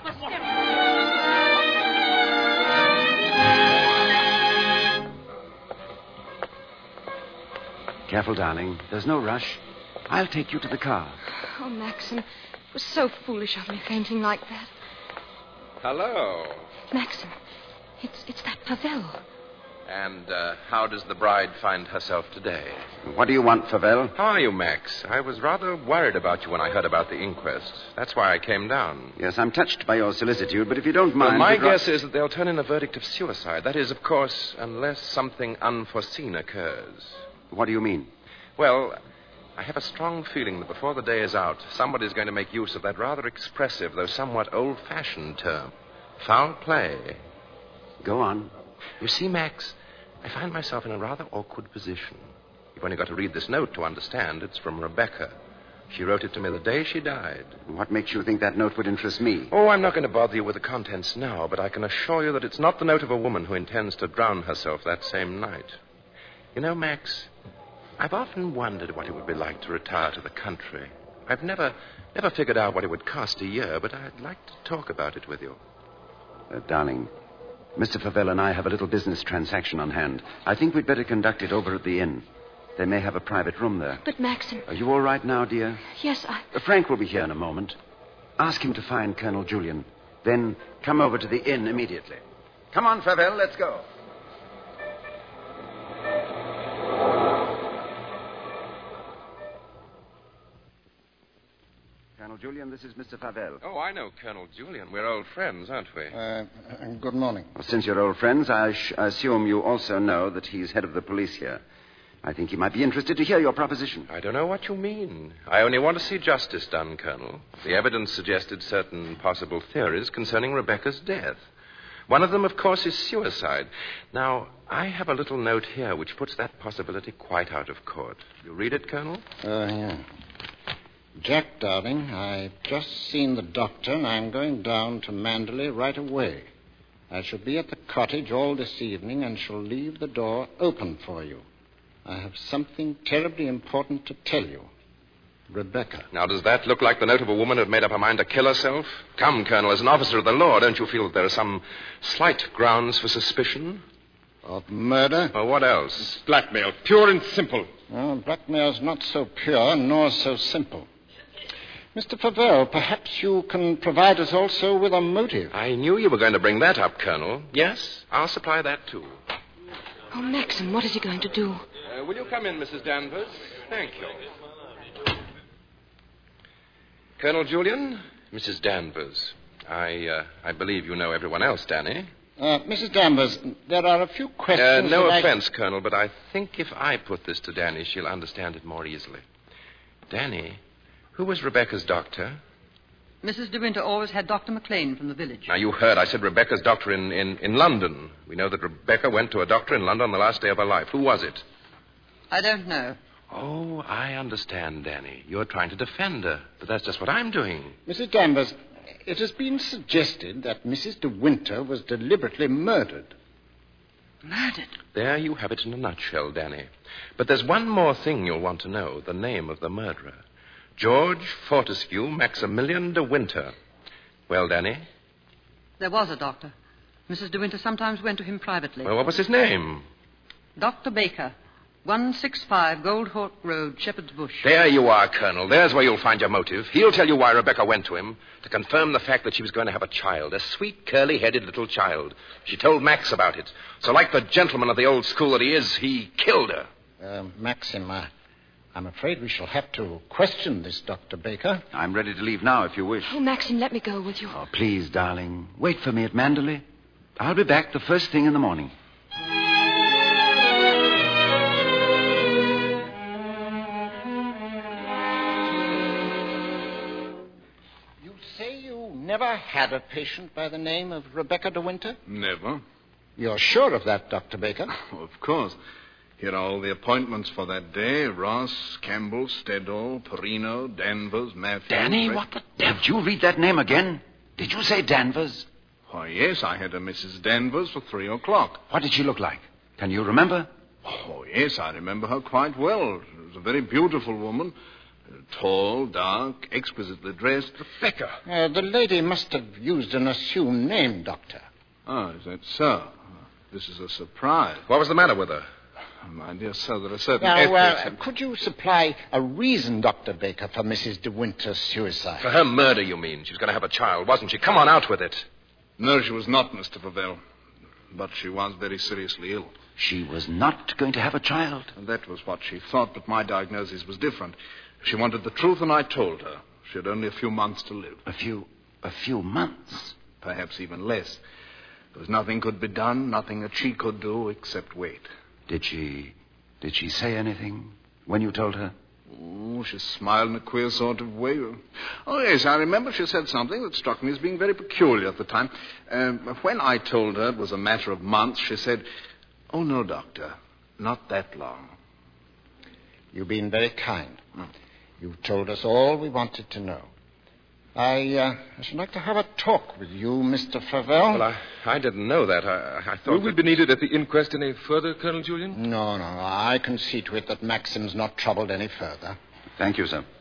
Speaker 3: Careful, darling. There's no rush. I'll take you to the car.
Speaker 2: Oh, Maxim, it was so foolish of me fainting like that.
Speaker 10: Hello.
Speaker 2: Maxim, it's it's that Pavel.
Speaker 10: And uh, how does the bride find herself today?
Speaker 3: What do you want, Favel?
Speaker 10: How are you, Max? I was rather worried about you when I heard about the inquest. That's why I came down.
Speaker 3: Yes, I'm touched by your solicitude, but if you don't mind...
Speaker 10: Well, my
Speaker 3: because...
Speaker 10: guess is that they'll turn in a verdict of suicide. That is, of course, unless something unforeseen occurs.
Speaker 3: What do you mean?
Speaker 10: Well, I have a strong feeling that before the day is out, somebody's going to make use of that rather expressive, though somewhat old-fashioned term. Foul play.
Speaker 3: Go on.
Speaker 10: You see, Max, I find myself in a rather awkward position. You've only got to read this note to understand. It's from Rebecca. She wrote it to me the day she died.
Speaker 3: What makes you think that note would interest me?
Speaker 10: Oh, I'm not going to bother you with the contents now, but I can assure you that it's not the note of a woman who intends to drown herself that same night. You know, Max, I've often wondered what it would be like to retire to the country. I've never, never figured out what it would cost a year, but I'd like to talk about it with you.
Speaker 3: Uh, darling, Mister Favel and I have a little business transaction on hand. I think we'd better conduct it over at the inn. They may have a private room there.
Speaker 2: But, Maxim...
Speaker 3: Are you all right now, dear?
Speaker 2: Yes, I...
Speaker 3: Uh, Frank will be here in a moment. Ask him to find Colonel Julian. Then come over to the inn immediately. Come on, Favell, let's go. Colonel Julian, this is Mister Favell.
Speaker 10: Oh, I know Colonel Julian. We're old friends, aren't we?
Speaker 14: Uh, good morning.
Speaker 3: Well, since you're old friends, I, sh- I assume you also know that he's head of the police here. I think he might be interested to hear your proposition.
Speaker 10: I don't know what you mean. I only want to see justice done, Colonel. The evidence suggested certain possible theories concerning Rebecca's death. One of them, of course, is suicide. Now, I have a little note here which puts that possibility quite out of court. You read it, Colonel?
Speaker 14: Uh, yeah. Jack, darling, I've just seen the doctor, and I'm going down to Manderley right away. I shall be at the cottage all this evening and shall leave the door open for you. I have something terribly important to tell you. Rebecca.
Speaker 10: Now, does that look like the note of a woman who had made up her mind to kill herself? Come, Colonel, as an officer of the law, don't you feel that there are some slight grounds for suspicion?
Speaker 14: Of murder?
Speaker 10: Or what else?
Speaker 6: It's blackmail, pure and simple.
Speaker 14: Well, blackmail's not so pure, nor so simple. Mister Favell, perhaps you can provide us also with a motive.
Speaker 10: I knew you were going to bring that up, Colonel. Yes, I'll supply that, too.
Speaker 2: Oh, Maxim, what is he going to do?
Speaker 10: Uh, will you come in, Missus Danvers? Thank you. Colonel Julian, Missus Danvers. I, uh, I believe you know everyone else, Danny.
Speaker 14: Uh, Missus Danvers, there are a few
Speaker 10: Uh,
Speaker 14: questions.
Speaker 10: no
Speaker 14: that
Speaker 10: offense, I... Colonel, but I think if I put this to Danny, she'll understand it more easily. Danny, who was Rebecca's doctor?
Speaker 5: Missus De Winter always had Doctor McLean from the village.
Speaker 10: Now, you heard I said Rebecca's doctor in, in, in London. We know that Rebecca went to a doctor in London on the last day of her life. Who was it?
Speaker 5: I don't know.
Speaker 10: Oh, I understand, Danny. You're trying to defend her, but that's just what I'm doing.
Speaker 14: Missus Danvers, it has been suggested that Missus De Winter was deliberately murdered.
Speaker 5: Murdered?
Speaker 10: There you have it in a nutshell, Danny. But there's one more thing you'll want to know, the name of the murderer. George Fortescue Maximilian De Winter. Well, Danny?
Speaker 5: There was a doctor. Missus De Winter sometimes went to him privately.
Speaker 10: Well, what was his name?
Speaker 5: Doctor Baker. one sixty-five Gold Hawk Road, Shepherd's Bush.
Speaker 10: There you are, Colonel. There's where you'll find your motive. He'll tell you why Rebecca went to him, to confirm the fact that she was going to have a child, a sweet, curly-headed little child. She told Max about it. So like the gentleman of the old school that he is, he killed her.
Speaker 14: Uh, Maxim, uh, I'm afraid we shall have to question this Doctor Baker.
Speaker 3: I'm ready to leave now if you wish.
Speaker 2: Oh, Maxim, let me go with you.
Speaker 3: Oh, please, darling. Wait for me at Manderley. I'll be back the first thing in the morning.
Speaker 14: You say you never had a patient by the name of Rebecca De Winter?
Speaker 15: Never.
Speaker 14: You're sure of that, Doctor Baker?
Speaker 15: Oh, of course. Here are all the appointments for that day. Ross, Campbell, Stedall, Perino, Danvers, Matthews...
Speaker 3: Danny,
Speaker 15: Red...
Speaker 3: what the devil? Did you read that name again? Did you say Danvers?
Speaker 15: Why, yes, I had a Missus Danvers for three o'clock.
Speaker 3: What did she look like? Can you remember?
Speaker 15: Oh, yes, I remember her quite well. She was a very beautiful woman. Tall, dark, exquisitely dressed. Rebecca.
Speaker 14: Uh, the lady must have used an assumed name, Doctor.
Speaker 15: Ah, is that so? This is a surprise.
Speaker 10: What was the matter with her?
Speaker 15: My dear sir, there are certain
Speaker 14: Now,
Speaker 15: ethics...
Speaker 14: uh, could you supply a reason, Doctor Baker, for Missus De Winter's suicide?
Speaker 10: For her murder, you mean? She was going to have a child, wasn't she? Come on, out with it.
Speaker 15: No, she was not, Mister Favell. But she was very seriously ill.
Speaker 3: She was not going to have a child?
Speaker 15: And that was what she thought, but my diagnosis was different. She wanted the truth, and I told her. She had only a few months to live.
Speaker 3: A few... a few months?
Speaker 15: Perhaps even less. There was nothing could be done, nothing that she could do except wait.
Speaker 3: Did she... did she say anything when you told her?
Speaker 15: Oh, she smiled in a queer sort of way. Oh, yes, I remember she said something that struck me as being very peculiar at the time. Uh, when I told her it was a matter of months, she said, "Oh, no, Doctor, not that long."
Speaker 14: You've been very kind. Mm. You've told us all we wanted to know. I, uh, I should like to have a talk with you, Mister Favell.
Speaker 10: Well, I, I didn't know that. I, I thought
Speaker 6: Will we
Speaker 10: that...
Speaker 6: be needed at the inquest any further, Colonel Julian?
Speaker 14: No, no. I can see to it that Maxim's not troubled any further.
Speaker 3: Thank you, sir.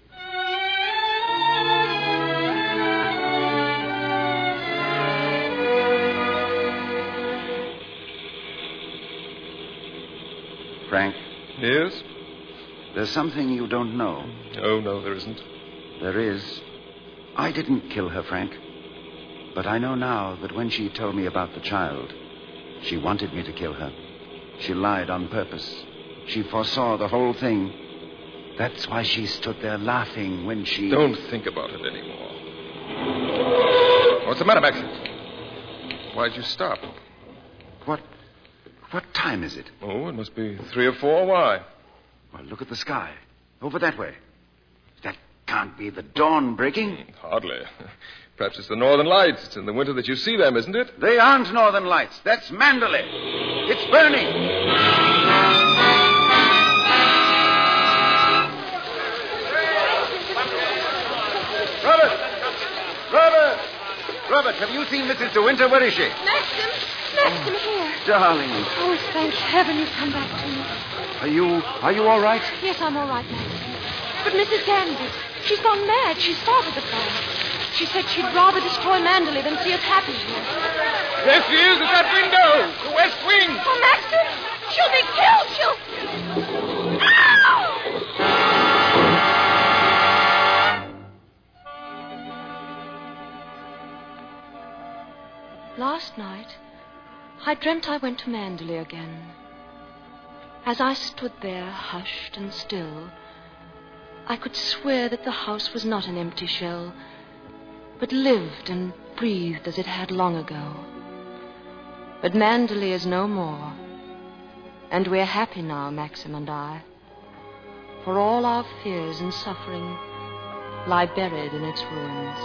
Speaker 3: Frank?
Speaker 6: Yes?
Speaker 3: There's something you don't know.
Speaker 6: Oh, no, there isn't.
Speaker 3: There is. I didn't kill her, Frank. But I know now that when she told me about the child, she wanted me to kill her. She lied on purpose. She foresaw the whole thing. That's why she stood there laughing when she...
Speaker 6: Don't think about it anymore. What's the matter, Max? Why'd you stop?
Speaker 3: What... What time is it?
Speaker 6: Oh, it must be three or four. Why?
Speaker 3: Well, look at the sky. Over that way. That can't be the dawn breaking.
Speaker 6: Hmm, hardly. Perhaps it's the northern lights. It's in the winter that you see them, isn't it?
Speaker 3: They aren't northern lights. That's Mandalay. It's burning. Robert! Robert! Robert, have you seen Missus De Winter? Where is she?
Speaker 12: Maxim! Maxim, here.
Speaker 3: Darling.
Speaker 12: Oh, thank heaven you've come back to me.
Speaker 3: Are you... Are you all right?
Speaker 12: Yes, I'm all right, Maxim. But Missus Danvers, she's gone mad. She started the fire. She said she'd rather destroy Mandalay than see us happy here.
Speaker 6: There she is at that window. The west wing.
Speaker 12: Oh, Maxim! She'll be killed! She'll... Ow!
Speaker 2: Last night, I dreamt I went to Mandalay again. As I stood there, hushed and still, I could swear that the house was not an empty shell, but lived and breathed as it had long ago. But Mandalay is no more, and we're happy now, Maxim and I, for all our fears and suffering lie buried in its ruins.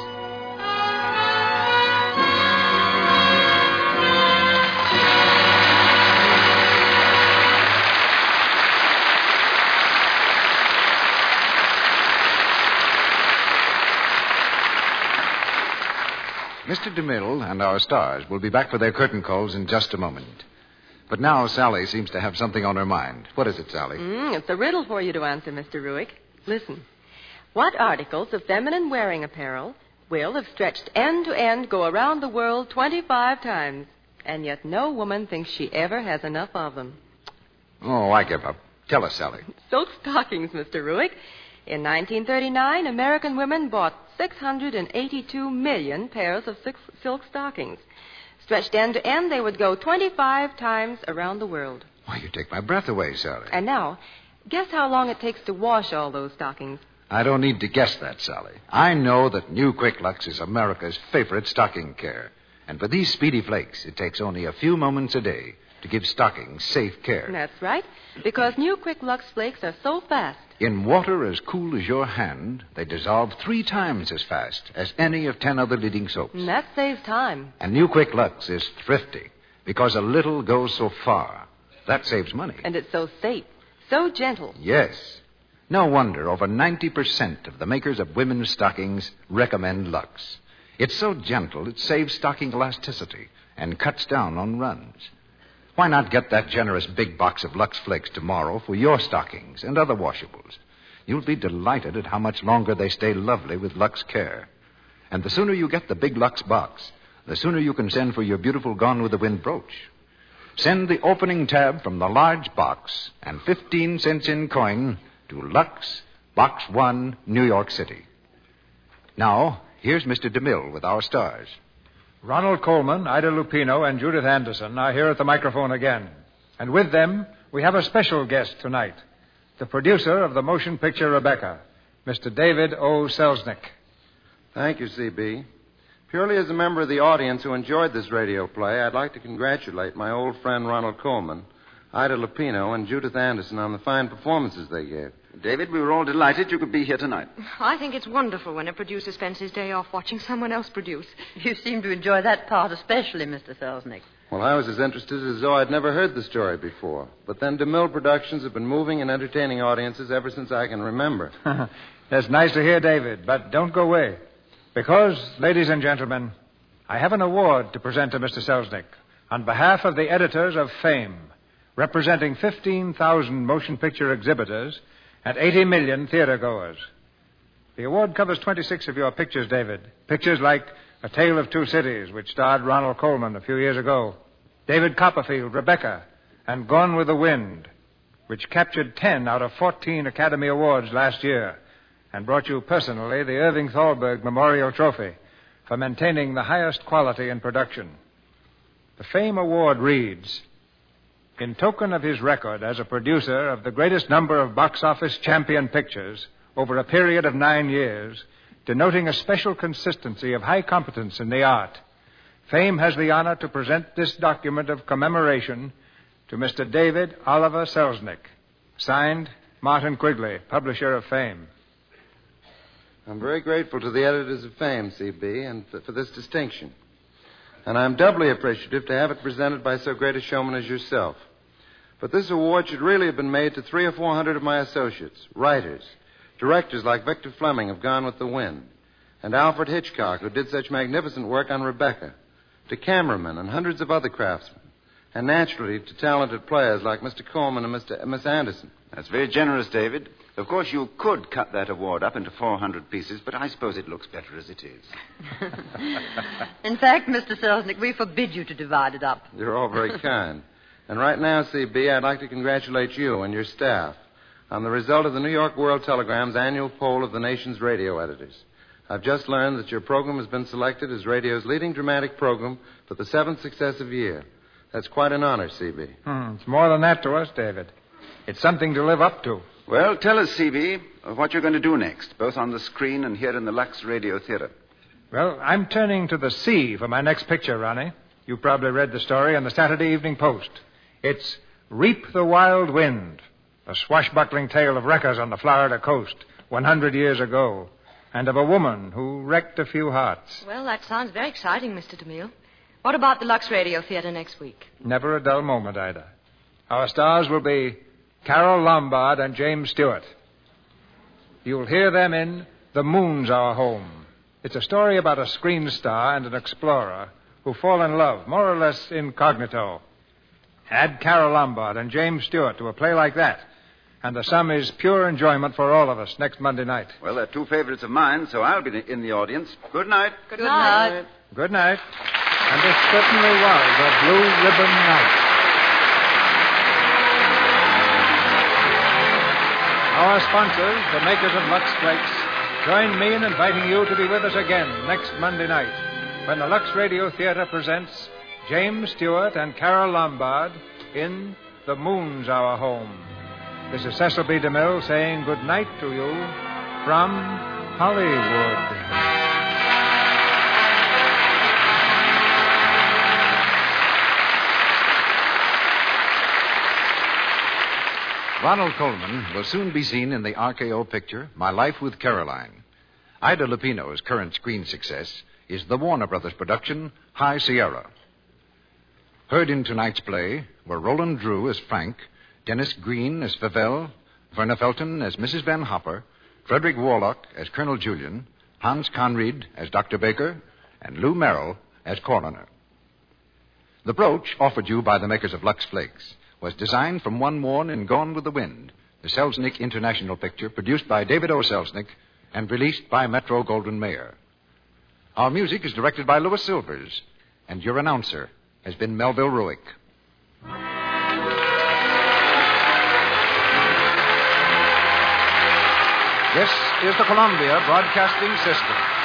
Speaker 9: Mister DeMille and our stars will be back for their curtain calls in just a moment. But now Sally seems to have something on her mind. What is it, Sally?
Speaker 8: Mm, it's a riddle for you to answer, Mister Ruick. Listen. What articles of feminine wearing apparel will, if stretched end to end, go around the world twenty-five times, and yet no woman thinks she ever has enough of them?
Speaker 9: Oh, I give up. Tell us, Sally.
Speaker 8: Silk stockings, Mister Ruick. In nineteen thirty-nine, American women bought six hundred eighty-two million pairs of silk stockings. Stretched end to end, they would go twenty-five times around the world.
Speaker 9: Why, you take my breath away, Sally.
Speaker 8: And now, guess how long it takes to wash all those stockings?
Speaker 9: I don't need to guess that, Sally. I know that New Quick Lux is America's favorite stocking care. And for these speedy flakes, it takes only a few moments a day to give stockings safe care.
Speaker 8: That's right, because New Quick Lux flakes are so fast.
Speaker 9: In water as cool as your hand, they dissolve three times as fast as any of ten other leading soaps.
Speaker 8: And that saves time.
Speaker 9: And New Quick Lux is thrifty, because a little goes so far. That saves money.
Speaker 8: And it's so safe, so gentle.
Speaker 9: Yes. No wonder over ninety percent of the makers of women's stockings recommend Lux. It's so gentle, it saves stocking elasticity and cuts down on runs. Why not get that generous big box of Lux Flakes tomorrow for your stockings and other washables? You'll be delighted at how much longer they stay lovely with Lux Care. And the sooner you get the big Lux box, the sooner you can send for your beautiful Gone with the Wind brooch. Send the opening tab from the large box and fifteen cents in coin to Lux, Box one, New York City. Now, here's Mister DeMille with our stars.
Speaker 1: Ronald Coleman, Ida Lupino, and Judith Anderson are here at the microphone again. And with them, we have a special guest tonight, the producer of the motion picture Rebecca, Mister David O. Selznick.
Speaker 16: Thank you, C B. Purely as a member of the audience who enjoyed this radio play, I'd like to congratulate my old friend Ronald Coleman, Ida Lupino, and Judith Anderson on the fine performances they gave.
Speaker 3: David, we were all delighted you could be here tonight.
Speaker 2: I think it's wonderful when a producer spends his day off watching someone else produce.
Speaker 5: You seem to enjoy that part especially, Mister Selznick.
Speaker 16: Well, I was as interested as though I'd never heard the story before. But then DeMille Productions have been moving and entertaining audiences ever since I can remember.
Speaker 1: That's nice to hear, David, but don't go away. Because, ladies and gentlemen, I have an award to present to Mister Selznick on behalf of the editors of Fame, representing fifteen thousand motion picture exhibitors and eighty million theater-goers. The award covers twenty-six of your pictures, David. Pictures like A Tale of Two Cities, which starred Ronald Coleman a few years ago, David Copperfield, Rebecca, and Gone with the Wind, which captured ten out of fourteen Academy Awards last year and brought you personally the Irving Thalberg Memorial Trophy. for maintaining the highest quality in production. The Fame Award reads, in token of his record as a producer of the greatest number of box office champion pictures over a period of nine years, denoting a special consistency of high competence in the art, Fame has the honor to present this document of commemoration to Mister David Oliver Selznick. Signed, Martin Quigley, publisher of Fame.
Speaker 16: I'm very grateful to the editors of Fame, C B, and for, for this distinction. And I'm doubly appreciative to have it presented by so great a showman as yourself. But this award should really have been made to three or four hundred of my associates, writers, directors like Victor Fleming of Gone with the Wind, and Alfred Hitchcock, who did such magnificent work on Rebecca, to cameramen and hundreds of other craftsmen, and naturally to talented players like Mister Coleman and Mister Miss Anderson.
Speaker 3: That's very generous, David. Of course, you could cut that award up into four hundred pieces, but I suppose it looks better as it is.
Speaker 5: In fact, Mister Selznick, we forbid you to divide it up.
Speaker 16: You're all very kind. And right now, C B, I'd like to congratulate you and your staff on the result of the New York World Telegram's annual poll of the nation's radio editors. I've just learned that your program has been selected as radio's leading dramatic program for the seventh successive year. That's quite an honor, C B.
Speaker 1: Hmm, it's more than that to us, David. It's something to live up to.
Speaker 3: Well, tell us, C B, what you're going to do next, both on the screen and here in the Lux Radio Theater.
Speaker 1: Well, I'm turning to the sea for my next picture, Ronnie. You probably read the story in the Saturday Evening Post. It's Reap the Wild Wind, a swashbuckling tale of wreckers on the Florida coast one hundred years ago, and of a woman who wrecked a few hearts.
Speaker 2: Well, that sounds very exciting, Mister DeMille. What about the Lux Radio Theater next week?
Speaker 1: Never a dull moment, Ida. Our stars will be Carol Lombard and James Stewart. You'll hear them in The Moon's Our Home. It's a story about a screen star and an explorer who fall in love, more or less incognito. Add Carol Lombard and James Stewart to a play like that, and the sum is pure enjoyment for all of us next Monday night.
Speaker 3: Well, they're two favorites of mine, so I'll be in the audience. Good night.
Speaker 2: Good, Good night.
Speaker 1: night. Good night. And this certainly was a blue ribbon night. Our sponsors, the makers of Lux Flakes, join me in inviting you to be with us again next Monday night when the Lux Radio Theater presents James Stewart and Carol Lombard in The Moon's Our Home. This is Cecil B. DeMille saying good night to you from Hollywood.
Speaker 9: Ronald Colman will soon be seen in the R K O picture, My Life with Caroline. Ida Lupino's current screen success is the Warner Brothers production, High Sierra. Heard in tonight's play were Roland Drew as Frank, Dennis Green as Favel, Verna Felton as Missus Van Hopper, Frederick Warlock as Colonel Julian, Hans Conried as Doctor Baker, and Lou Merrill as Coroner. The brooch offered you by the makers of Lux Flakes was designed from one worn in Gone with the Wind, the Selznick International picture produced by David O. Selznick and released by Metro-Goldwyn-Mayer. Our music is directed by Louis Silvers, and your announcer has been Melville Ruick. This is the Columbia Broadcasting System.